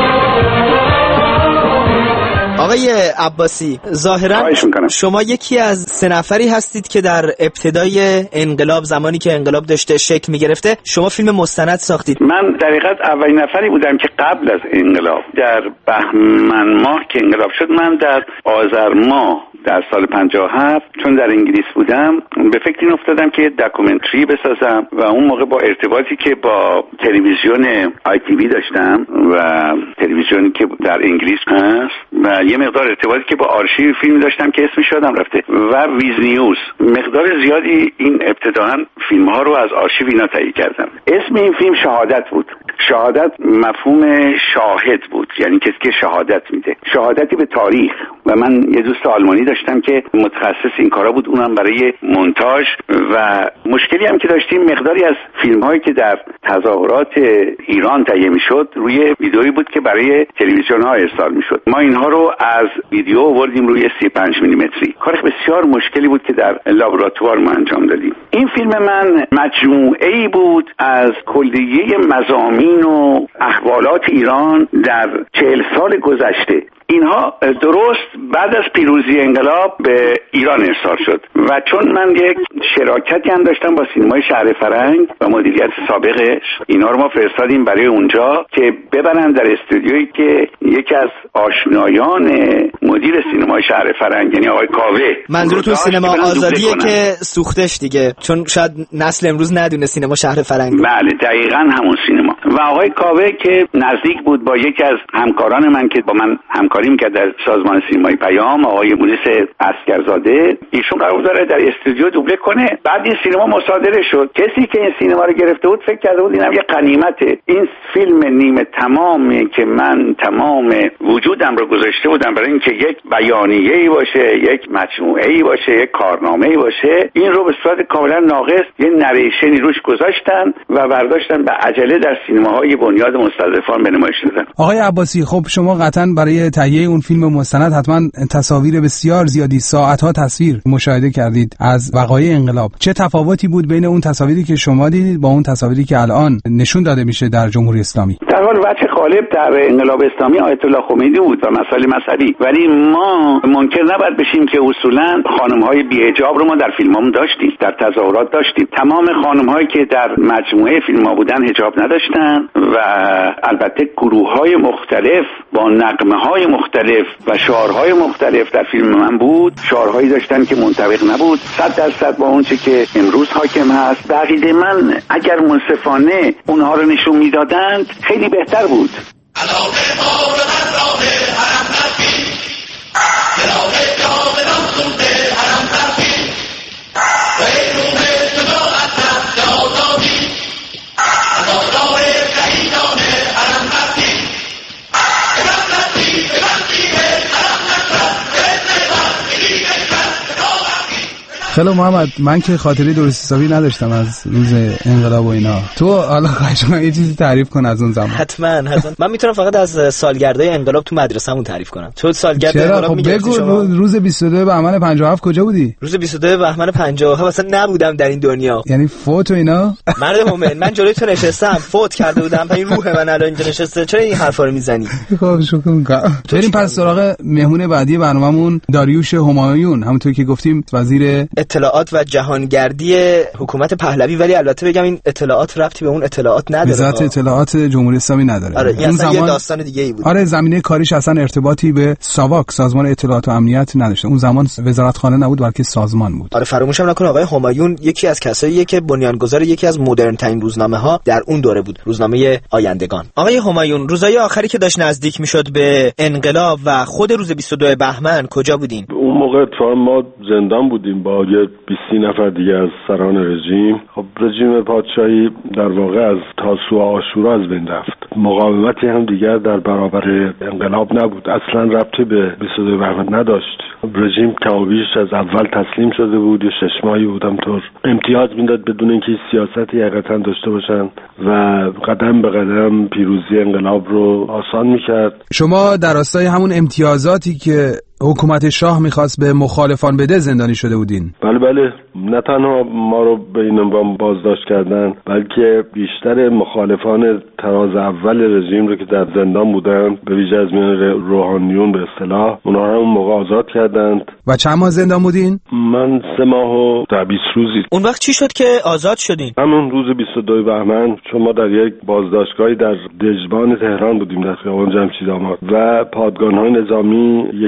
آقای عباسی، ظاهرا شما یکی از سه نفری هستید که در ابتدای انقلاب، زمانی که انقلاب داشته شکل می‌گرفته، شما فیلم مستند ساختید. من در حقیقت اولین نفری بودم که قبل از انقلاب در بهمن ماه که انقلاب شد، من در آذر ماه در سال پنجاه و هفت چون در انگلیس بودم به فکر این افتادم که داکومنتری بسازم و اون موقع با ارتباطی که با تلویزیون آی تی وی داشتم و تلویزیونی که در انگلیس هست و یه مقدار ارتباطی که با آرشیو فیلم داشتم که اسمش یادم رفته و ویز نیوز، مقدار زیادی این ابتداعا فیلم ها رو از آرشیو اینا تهیه کردم. اسم این فیلم شهادت بود. شهادت مفهوم شاهد بود، یعنی کسی که شهادت میده، شهادتی به تاریخ. و من یه دوست آلمانی داشتم که متخصص این کارا بود، اونم برای مونتاژ. و مشکلی هم که داشتیم مقداری از فیلم هایی که در تظاهرات ایران تهیه میشد روی ویدئویی بود که برای تلویزیون ها ارسال میشد. ما اینها رو از ویدیو آوردیم روی سی و پنج میلیمتری. کار بسیار مشکلی بود که در لابراتوار ما انجام دادیم. این فیلم من مجموعه‌ای بود از کلیه مضامین و احوالات ایران در چهل سال گذشته. اینها درست بعد از پیروزی انقلاب به ایران ارسال شد و چون من یک شراکتی هم داشتم با سینمای شهر فرنگ و مدیریت سابقش، اینا رو ما فرستادیم برای اونجا که ببرن در استودیویی که یکی از آشنایان مدیر سینمای شهر فرنگ یعنی آقای کاوه، منظورتون سینما آزادیه که سوختش دیگه، چون شاید نسل امروز ندونه سینما شهر فرنگ. بله دقیقاً همون سینما. و آقای کاوه که نزدیک بود با یکی از همکاران من که با من همکار که در سازمان سینمای پیام، آقای مونس عسکرزاده، ایشون قرار داره در استودیو دوبله کنه. بعد این سینما مصادره شد. کسی که این سینما رو گرفته بود فکر کرده بود اینم یه غنیمته. این فیلم نیمه تمامی که من تمام وجودم رو گذاشته بودم برای اینکه یک بیانیه‌ای باشه، یک مجموعه‌ای باشه، یک کارنامه‌ای باشه، این رو به صورت کاملا ناقص یه نریشنی روش گذاشتن و برداشتن به عجله در سینماهای بنیاد مستضعفان به نمایش دادن. آقای عباسی، خب شما قطعاً برای تهیه اون فیلم مستند حتما تصاویر بسیار زیادی، ساعت‌ها تصویر مشاهده کردید از وقایع انقلاب. چه تفاوتی بود بین اون تصاویری که شما دیدید با اون تصاویری که الان نشون داده میشه در جمهوری اسلامی؟ در حال وجه غالب در انقلاب اسلامی آیت الله خمینی بود و مسائل مذهبی، ولی ما منکر نباید بشیم که اصولا خانم‌های بی‌حجاب رو ما در فیلمامون داشتیم، در تظاهرات داشتیم. تمام خانم‌هایی که در مجموعه فیلم‌ها بودن حجاب نداشتن و البته گروه‌های مختلف با نغمه‌های مختلف و شعارهای مختلف در فیلم من بود. شعارهایی داشتن که منطبق نبود صد درصد با اون چه که امروز حاکم هست. به عقیده من اگر منصفانه اونها رو نشون میدادند خیلی بهتر بود. خیلی محمد، من که خاطری درست حسابی نداشتم از روز انقلاب و اینا. تو حالا خواهش یه چیزی تعریف کن از اون زمان. حتما حتما. من میتونم فقط از سالگردهای انقلاب تو مدرسه‌مون تعریف کنم. تو سالگرد انقلاب خب میگی شما؟ روز بیست و دو بهمن پنجاه و هفت کجا بودی؟ روز بیست و دو بهمن پنجاه و هفت اصلا نبودم در این دنیا. یعنی فوت و اینا؟ مرد مومن، من جلوی تو نشستم، فوت کرده بودم، این روح من الان اینجا نشسته. چرا این حرفا رو میزنی؟ خب شکر می‌کنم. بریم پس سراغ مهمون بعدی برنامه‌مون، داریوش همایون، همونطور که گفتیم وزیر اطلاعات و جهانگردی حکومت پهلوی. ولی البته بگم این اطلاعات ربطی به اون اطلاعات نداره. وزارت اطلاعات جمهوری اسلامی نداره. آره این اصلا یه داستان دیگه ای بود. آره زمینه کاریش اصلا ارتباطی به ساواک، سازمان اطلاعات و امنیت نداشته. اون زمان وزارتخانه نبود بلکه سازمان بود. آره فراموشم نکن آقای همایون یکی از کساییه که بنیانگذار یکی از مدرن ترین روزنامه‌ها در اون دوره بود، روزنامه آیندگان. آقای همایون، روزهای آخری که داشت نزدیک میشد به انقلاب و خود روز بیست و دو بهمن کجا بودین؟ اون موقع تو ما زندان بودیم با یه بیست نفر دیگه از سران رژیم. خب رژیم پادشاهی در واقع از تاسوعا و عاشورا از بین رفت. مقاومتی هم دیگر در برابر انقلاب نبود، اصلا ربطی به بیست و دو بهمن نداشت. رژیم کمابیش از اول تسلیم شده بود، یه شش ماهی بودم طور امتیاز میداد بدون اینکه سیاستی حقیقتا داشته باشن و قدم به قدم پیروزی انقلاب رو آسان میکرد. شما در راستای همون امتیازاتی که حکومت شاه میخواست به مخالفان بده زندانی شده بودین؟ بله بله، نه تنها ما رو به این عنوان بازداشت کردن بلکه بیشتر مخالفان تراز اول رژیم رو که در زندان بودن، به ویژه از میان روحانیون به اصطلاح، اونها رو اون موقع آزاد کردند. و چند ماه زندان بودین؟ من سه ماه و ده بیست روزی. اون وقت چی شد که آزاد شدین؟ همون روز بیست و دو بهمن چون ما در یک بازداشتگاهی در دژبان تهران بودیم در خیابان جمشید آباد و پادگان‌های نظامی یکی پس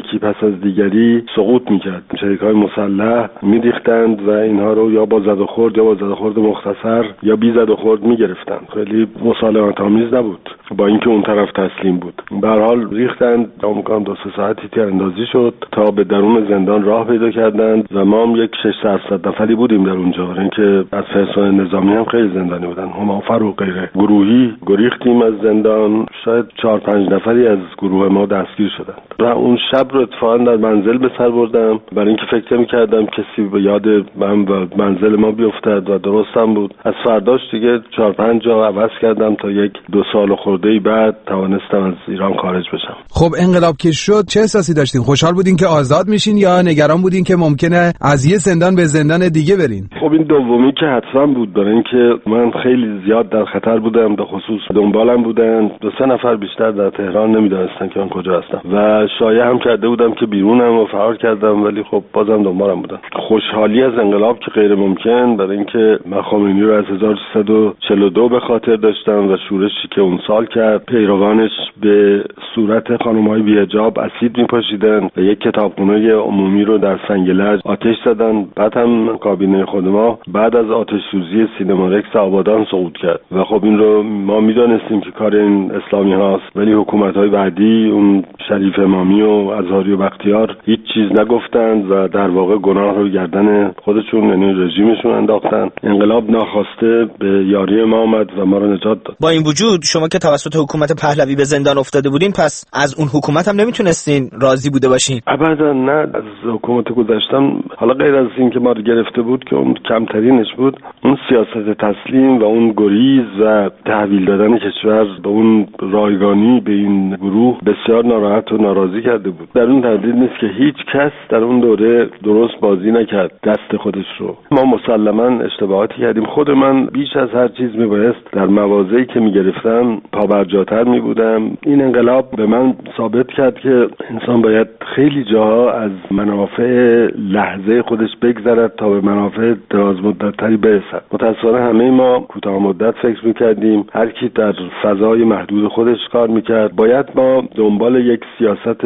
از دیگری سقوط میکرد. شریک‌های مسلح میریختند و اینها رو یا با زد و خورد یا با زد و خورد مختصر یا بی زد و خورد میگرفتند. خیلی مسالمت آمیز نبود با اینکه اون طرف تسلیم بود. به هر حال ریختند، امکان دو سه ساعتی تیراندازی شد تا به درون زندان راه پیدا کردند و ما هم یک ششصد هفتصد نفری بودیم در اونجا، اینکه از فرسان نظامی هم خیلی زندانی بودن، هم فر و غیره. گروهی گریختیم از زندان، شاید چهار پنج نفری از گروه ما دستگیر شدند و اون شب رو اتفاقا در منزل به سر بردم برای اینکه فکر می‌کردم کسی به یاد من و منزل ما بیفتد و درستم بود. از فرداش دیگه چهار پنج جا عوض کردم تا یک دو سال خورده بعد توانستم از ایران خارج بشم. خب انقلاب که شد چه احساسی داشتین؟ خوشحال بودین که آزاد میشین یا نگران بودین که ممکنه از یه زندان به زندان دیگه برین؟ خب این دومی که حتما بود، برای اینکه من خیلی زیاد در خطر بودم، به خصوص دنبالم بودن دو سه نفر بیشتر در تهران نمیدونستن که من کجا هستم و شایعه هم کرده بودم که بیرونم و فرار کردم، ولی خب بازم دنبالم بودن. خوشحالی از انقلاب که غیر ممکن، برای اینکه من خمینی رو از هزار و سیصد و چهل و دو به خاطر داشتم و شورشی که اون سال کرد. پیروانش به صورت خانم‌های بی‌حجاب اسید می‌پاشیدن و یک کتابخانه عمومی رو در سنگلج آتش زدن. بعد هم کابینه خود ما بعد از آتش سوزی سینمارکس آبادان سقوط کرد و خب این رو ما می‌دانستیم که کار این اسلامی هاست، ولی حکومت‌های بعدی اون شریف امامی و ازهری و بختیار هیچ چیز نگفتند و در واقع گناه رو گردن خودشون یعنی رژیمشون انداختن. انقلاب ناخواسته به یاری ما آمد و ما رو نجات داد. با این وجود شما که توسط حکومت پهلوی به زندان افتاده بودین، پس از اون حکومت هم نمیتونستین راضی بوده باشین؟ ابدا نه، از حکومت گذشتم حالا غیر از این که ما رو گرفته بود که اون کمترینش بود، اون سیاست تسلیم و اون گریز و تحویل دادن کشور به اون رایگانی به این گروه بسیار ناراحت و ناراضی کرده بود. در اون تردید نیست که هیچ کس در اون دوره درست بازی نکرد دست خودش رو. ما مسلما اشتباهاتی کردیم. خود من بیش از هر چیز میبایست در مواضعی که میگرفتم پابرجاتر میبودم. این انقلاب به من ثابت کرد که انسان باید خیلی جاها از منافع لحظه خودش بگذرد تا به منافع دراز مدت‌تری برسد. متأسفانه همه ما کوتاه مدت فکر میکردیم، هر کی در فضای محدود خودش کار میکرد. باید ما دنبال یک سیاست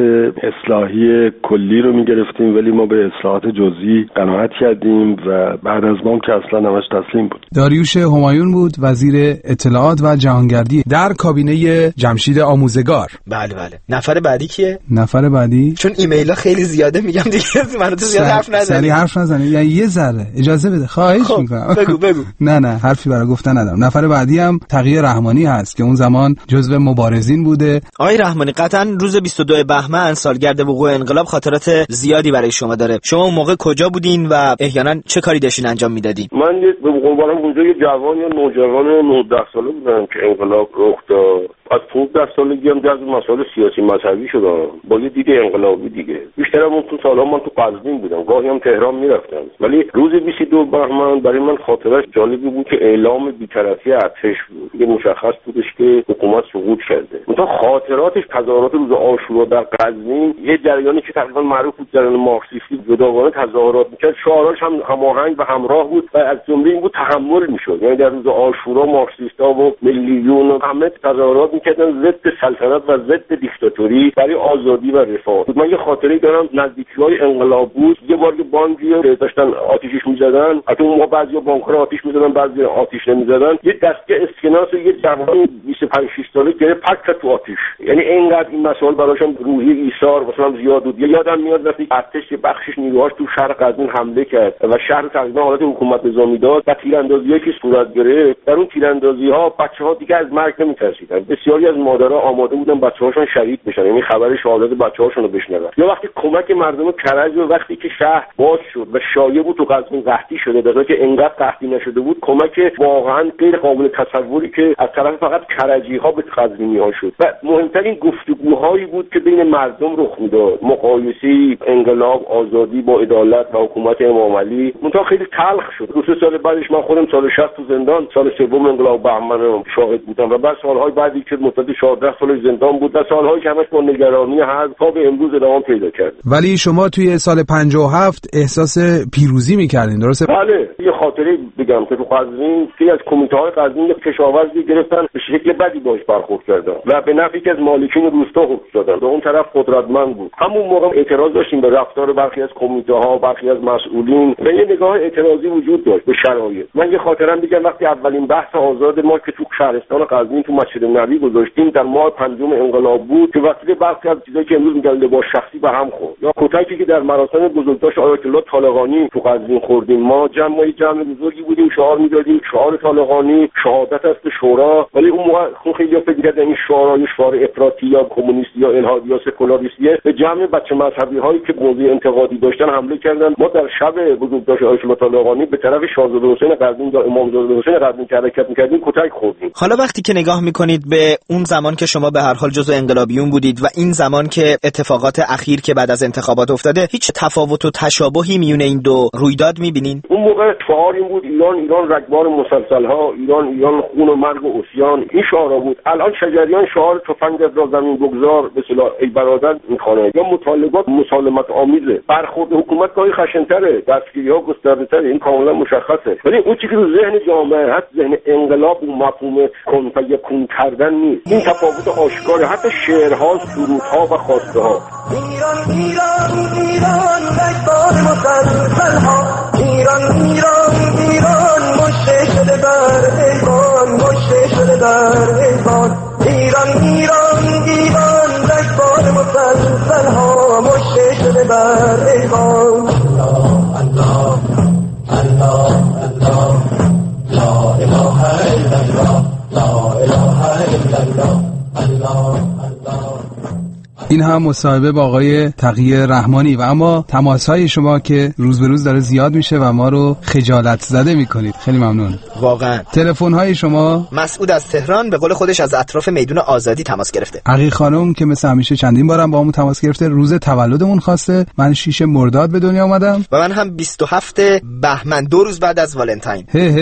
اصلاحی کلی رو میگرفتیم، ولی ما به اصلاحات جزئی قناعت کردیم و بعد از ما که اصلا همش تسلیم بود. داریوش همایون بود، وزیر اطلاعات و جهانگردی در کابینه جمشید آموزگار. بله بله. نفر بعدی کیه؟ نفر بعدی چون ایمیل‌ها خیلی زیاده میگم دیگه منو تو زیاد حرف نزنی. سری حرف نزنی یعنی یه ذره اجازه بده خواهش خب. میکنم. بگو بگو. نه نه حرفی برای گفتن ندارم. نفر بعدی هم تقی رحمانی هست که اون زمان جزو مبارزین بوده. آقای رحمانی قطعاً روز بیست و دو بهمن سالگرد وقوع انقلاب خاطرات زیادی برای شما داره. شما اون موقع کجا بودین و احیانا چه کاری داشتین انجام میدادین؟ من یه به قول اونجا یه جوان یا نوجوان نوزده ساله بودم که انقلاب رخ داد. از پانزده سالگی هم جزو مسائل سیاسی مذهبی شدم با یه دید انقلابی دیگه. بیشترم اون تو سال‌ها من تو قزوین بودم، گاهی هم تهران میرفتم. ولی روز بیست و دو بهمن برای من خاطرش جالبی بود که اعلام بی‌طرفی ارتش بود. یه مشخص بودش که حکومت سقوط کرده. مثلا خاطراتش تظاهرات روز عاشورا در قزوین یه جریانی که تقریبا معروف بود جریان مارکسیستی جداگانه تظاهرات می‌کرد، شعاراش هم هماهنگ و همراه بود و از جمله این بود تحمل می‌شد. یعنی در روز عاشورا مارکسیست‌ها و ملیون همه تظاهرات می‌کردن ضد سلطنت و ضد دیکتاتوری برای آزادی و رفاه. من یه خاطره دارم نزدیکی‌های انقلاب بود، یه بار که بانکی داشتن آتیشش می‌زدن، حتی اون بعضیا بانک‌ها آتیش می‌زدن بعضی آتیش نمی‌زدن، یه دسته اسکناس یه جوان بیست و پنج شش ساله گرفت پرت کرد تو آتیش. یعنی اینقدر این مسائل براشون روحی ایثار مثلا زیاد بود. یادم میاد وقتی ارتش بخشش نیروهاش تو شهر قزوین حمله کرد و شهر تقریبا حالت حکومت نظامی داد و تیراندازی‌هایی که صورت گرفت، در اون تیراندازی‌ها بچه‌ها دیگه از مرگ نمی‌ترسیدن. بسیاری از مادرها آماده بودن بچه‌هاشون شهید بشن، یعنی خبر شهادت بچه‌هاشون رو بشنون. یا وقتی کمک مردم کرج و وقتی که شهر باز شد و شایع بود تو قزوین قحطی شده، در حالی که انقدر قحطی نشده بود، کمک واقعا غیر قابل تصوری که از طرف فقط کرجی‌ها به قزوینی‌ها شد. و مهمترین گفتگوهایی بود که بین مردم رخ میداد، مقایسه انقلاب آزادی با عدالت و حکومت امام علی. منتها خیلی تلخ شد. دو سه سال بعدش من خودم سال شصت تو زندان، سال سوم انقلاب بهمن شاهد بودم و بعد سال‌های بعدی که مدت چهارده سال زندان بود و سال‌های که همش با نگرانی هست تا به امروز ادامه پیدا کرد. ولی شما توی سال پنجاه و هفت احساس پیروزی می‌کردین درسته؟ بله، یه خاطره بگم که تو قزوین که از کمیته‌های قزوین کشاورزی گرفتن به شکل بدی باش برخورد کردن و به نفع یکی از مالکین روستا حکم دادن. به اون طرف قدرتمند بود. همون موقع اعتراض داشتیم به رفتار برخی از کمیته ها، برخی از مسئولین و یه نگاه اعتراضی وجود داشت به شرایط. من یه خاطرم دیگه وقتی اولین بحث آزاد ما که تو شهرستان قزوین تو مسجد نبوی گذاشتیم در ماه پنجم انقلاب بود که وقتی برخی از چیزایی که امروز میگن لباس شخصی به هم خورد یا کتکی که در مراسم بزرگداشت آیت الله طالقانی تو قزوین خوردیم، ما جمع جمع بزرگی بودیم، شعار میدادیم، شعار طالقانی شهادت است به شورا، ولی اون موقع خیلی فکر کردن این شعارهای شعار افراطی یا کمونیستی یا الحادی یا سکولاریستیه به جمع بچه مذهبی هایی که موضوع انتقادی داشتن حمله کردن. ما در شب بزرگداشت آیت الله طالقانی به طرف شاهزاده حسین قزوین یا امامزاده حسین قزوین که حرکت می‌کردیم کتک خوردیم. حالا وقتی که نگاه می‌کنید به اون زمان که شما به هر حال جزء انقلابیون بودید و این زمان که اتفاقات اخیر که بعد از انتخابات افتاده، هیچ تفاوت و تشابهی میونه این دو رویداد می‌بینین؟ اون موقع شعار این بود ایران ایران رگبار مسلسل‌ها، ایران ایران خون و مرگ و عصیان، این شعارا بود. الان شجریان شعار تفنگت را زمین بگذار به اصطلاح ای برادر می‌خوانه یا مطالبات مسالمت آمیزه. برخورد حکومت گاهی خشن‌تره، دستگیری‌ها گسترده‌تره، این کاملا مشخصه. ولی اون چیزی که تو ذهن جامعه هست ذهن انقلاب و مفهوم کن فیکون کردن نیست. این تفاوت آشکاره، حتی شعرها، سرودها و خواسته‌ها. ایران ایران ایران رگبار مسلسل‌ها، ایران ایران ایران مشته شده بر ایوان، مشته شده بر ایوان، ایران ایران ایران رگبار مسلسل‌ها، مشته شده بر ایوان. الله الله الله لا اله الا الله، لا اله الا الله، الله الله. این هم مصاحبه با آقای تقی رحمانی و اما تماس‌های شما که روز به روز داره زیاد میشه و ما رو خجالت زده میکنید. خیلی ممنون. واقعا. تلفن‌های شما؟ مسعود از تهران به قول خودش از اطراف میدون آزادی تماس گرفته. عقیق خانم که مثل همیشه چندین بارم با همون تماس گرفته، روز تولدمون خواسته. من شش مرداد به دنیا اومدم و من هم بیست و هفتم بهمن، دو روز بعد از والنتاین.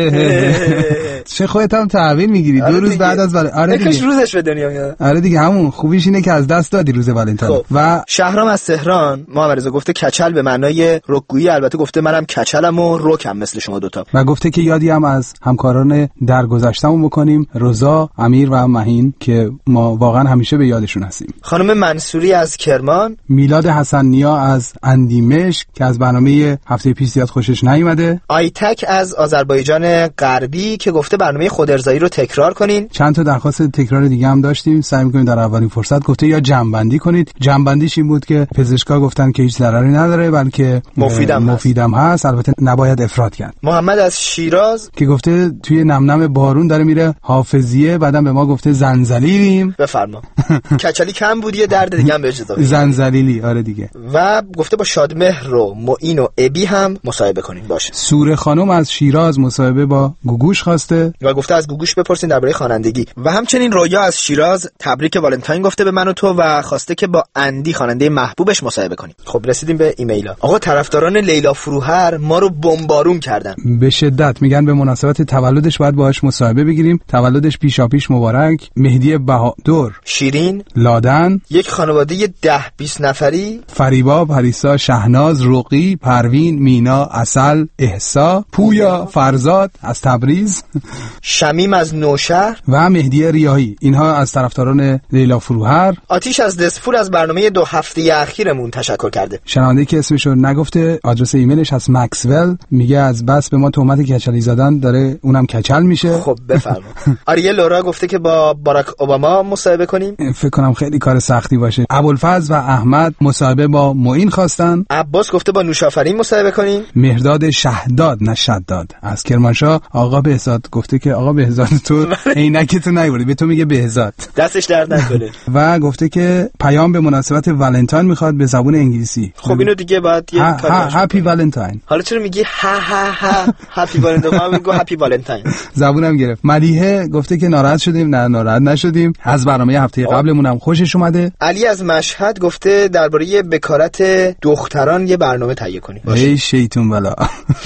چه خودت هم تحویل میگیری دو روز بعد از والنتاین. آره دیگه روزش به دنیا میاد. آره دیگه همون خوبیش اینه که از دست دادی روز والنتاین. خب. و شهرام از تهران محمد رضا گفته کچل به معنای رکگویی، البته گفته منم کچلم و رکم مثل شما دوتا. و گفته که یادی هم از همکاران درگذشتمون بکنیم، رضا، امیر و مهین که ما واقعا همیشه به یادشون هستیم. خانم منصوری از کرمان، میلاد حسن نیا از اندیمشک که از برنامه هفته پیش زیاد خوشش نیومده، آیتک از آذربایجان غربی که گفته برنامه خودارضایی رو تکرار کنین. چند تا درخواست تکرار دیگه هم داشتیم، سعی می‌کنیم در اولین فرصت. گفته یا جمع‌بندی کنید. جمع‌بندیش این بود که پزشکا گفتن که هیچ ضرری نداره بلکه مفیدم, مفیدم هست. البته نباید افراط کرد. محمد از شیراز که گفته توی نمنم بارون داره میره حافظیه، بعدم به ما گفته زنزلیلیم. بفرما. کچلی کم بود، یه درد دیگه هم بهش اضافه زنزلیلی. آره دیگه. و گفته با شادمهر و معین و ابی هم مصاحبه کنین. باشه. سوره خانم از شیراز مصاحبه با گوگوش خواسته و گفته از گوگوش بپرسین درباره خوانندگی. و همچنین رویا از شیراز تبریک والنتاین گفته به من و تو و خواسته که با اندی خواننده محبوبش مصاحبه کنیم. خب رسیدیم به ایمیل‌ها. آقا طرفداران لیلا فروهر ما رو بمبارون کردن به شدت. میگن به مناسبت تولدش باید باهاش مصاحبه بگیریم. تولدش پیشاپیش مبارک. مهدی بهادر، شیرین، لادن، یک خانواده ده بیست نفری، فریبا، پریسا، شهناز، رقی، پروین، مینا، عسل، احسا، پویا، فرزاد از تبریز، شمیم از نوشهر و مهدی ریاحی. اینها از طرفداران لیلا فروهر. آتیش از دسپور از برنامه دو هفته اخیرمون تشکر کرده. شنونده که اسمشو نگفته آدرس ایمیلش از مکسول، میگه از بس به ما تهمت کچلی زدن داره اونم کچل میشه. خب بفرما. آریه لورا گفته که با باراک اوباما مصاحبه کنیم. فکر کنم خیلی کار سختی باشه. ابوالفضل و احمد مصاحبه با معین خواستن. عباس گفته با نوشافرین مصاحبه کنیم. مهرداد شهداد نه شداد از کرمانشاه، آقا بهزاد گفته که آقا بهزاد تو عینکتو نیوردی، به تو میگه بهزاد، دستش درد نکنه. و گفته که پیام به مناسبت والنتاین میخواد به زبان انگلیسی. خب اینو دیگه بعد یه کاری باشه. هپی والنتاین. حالا چرا میگی ها ها ها هپی والنتاین؟ ما میگم هپی والنتاین. زبونم گرفت. ملیحه گفته که ناراحت شدیم. نه ناراحت نشدیم. از برنامه هفته قبلمون هم خوشش اومده. علی از مشهد گفته درباره بکارت دختران یه برنامه تهیه کنیم. ای شیطون بلا.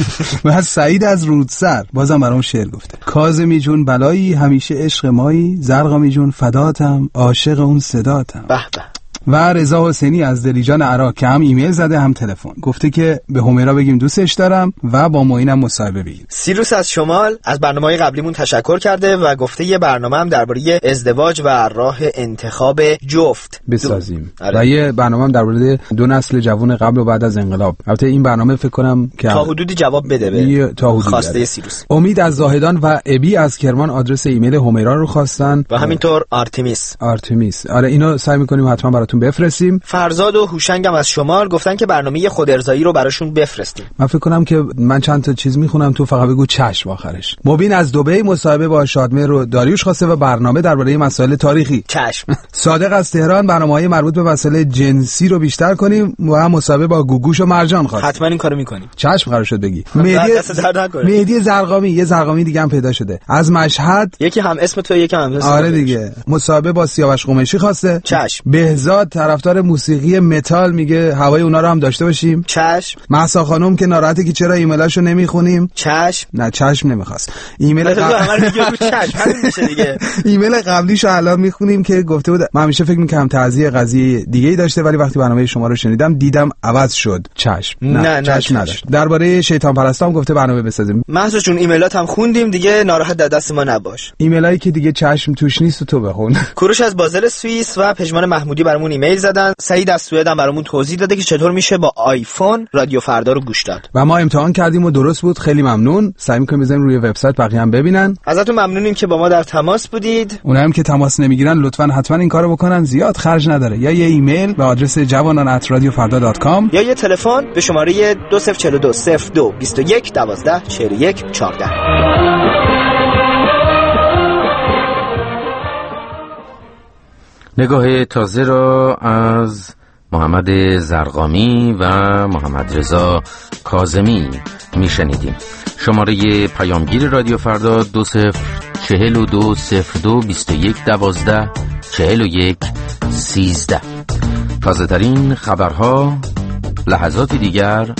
و سعید از رودسر بازم برام شعر گفته. کاظمی جون بلایی همیشه عشق مایی، زرقامی جون فداتم عاشق اون صداتم. به به. و رضا حسینی از دلیجان عراق که هم ایمیل زده هم تلفن، گفته که به همیرا بگیم دوستش دارم و با معینم مصاحبه بگیریم. سیروس از شمال از برنامه‌های قبلیمون تشکر کرده و گفته یه برنامه هم درباره ازدواج و راه انتخاب جفت بسازیم و یه برنامه هم درباره دو نسل جوان قبل و بعد از انقلاب. البته این برنامه فکر کنم که تا حدودی جواب بده به خواسته سیروس. امید از زاهدان و ابی از کرمان آدرس ایمیل همیرا رو خواستن و همینطور آرتمیس. آرتمیس آره اینو سعی می‌کنیم حتما براتون بفرستیم. فرزاد و هوشنگ هم از شمال گفتن که برنامه خود ارضایی رو براشون بفرستیم. من فکر کنم که من چند تا چیز میخونم تو فقط بگو چشم آخرش. مبین از دبی مصاحبه با شادمهر و داریوش خواسته و برنامه درباره مسائل تاریخی. چشم. صادق از تهران برنامه‌های مربوط به مسائل جنسی رو بیشتر کنیم و مصاحبه با گوگوش و مرجان خواسته. حتما این کارو می‌کنیم. چشم قرار شد بگی. مهدی مهدی زرقامی، یه زرقامی دیگه هم پیدا شده از مشهد. یکی هم اسم تو یکی هم اسم. آره دیگه. مصاحبه با سیاوش قمیشی خواسته. چشم. بهزاد طرفدار موسیقی متال میگه هوای اونا رو هم داشته باشیم. چشم. مهسا خانم که ناراحته که چرا ایمیلاشو نمیخونیم. چشم. نه چشم نمیخواست. ایمیل قبلی میشه دیگه. ایمیل قبلیشو الان میخونیم که گفته بود من همیشه فکر می‌کردم تعزیه قضیه دیگه‌ای داشته ولی وقتی برنامه شما رو شنیدم دیدم عوض شد. چشم. نه نه چشم نداشت. درباره شیطان پرستام گفته برنامه بسازیم. مهسا جون ایمیلات هم خوندیم دیگه، ناراحت در دست ما نباش. ایمیلایی که دیگه چشم توش نیست تو بخون. کوروش از بازل سوئیس و پژمان محمودی برامون ایمیل زدن. سعید از سوئد هم برامون توضیح داده که چطور میشه با آیفون رادیو فردا رو گوش داد. و ما امتحان کردیم و درست بود. خیلی ممنون. سعی می‌کنیم بزنیم روی وبسایت بقیه هم ببینن. ازتون ممنونیم که با ما در تماس بودید. اونایی هم که تماس نمیگیرن لطفاً حتما این کارو بکنن، زیاد خرج نداره. یا یه ایمیل به آدرس جوانان ات رادیو فردا دات کام یا یه تلفن به شماره دو صفر چهار دو صفر دو بیست و یک دوازده چهل و یک چهارده. نگاه تازه را از محمد زرقامی و محمد رضا کاظمی میشنیدیم. شماره پیامگیر رادیو فردا دو صفر چهل و دو صفر دو بیست و یک دوازده چهل و یک سیزده. تازه ترین خبرها لحظات دیگر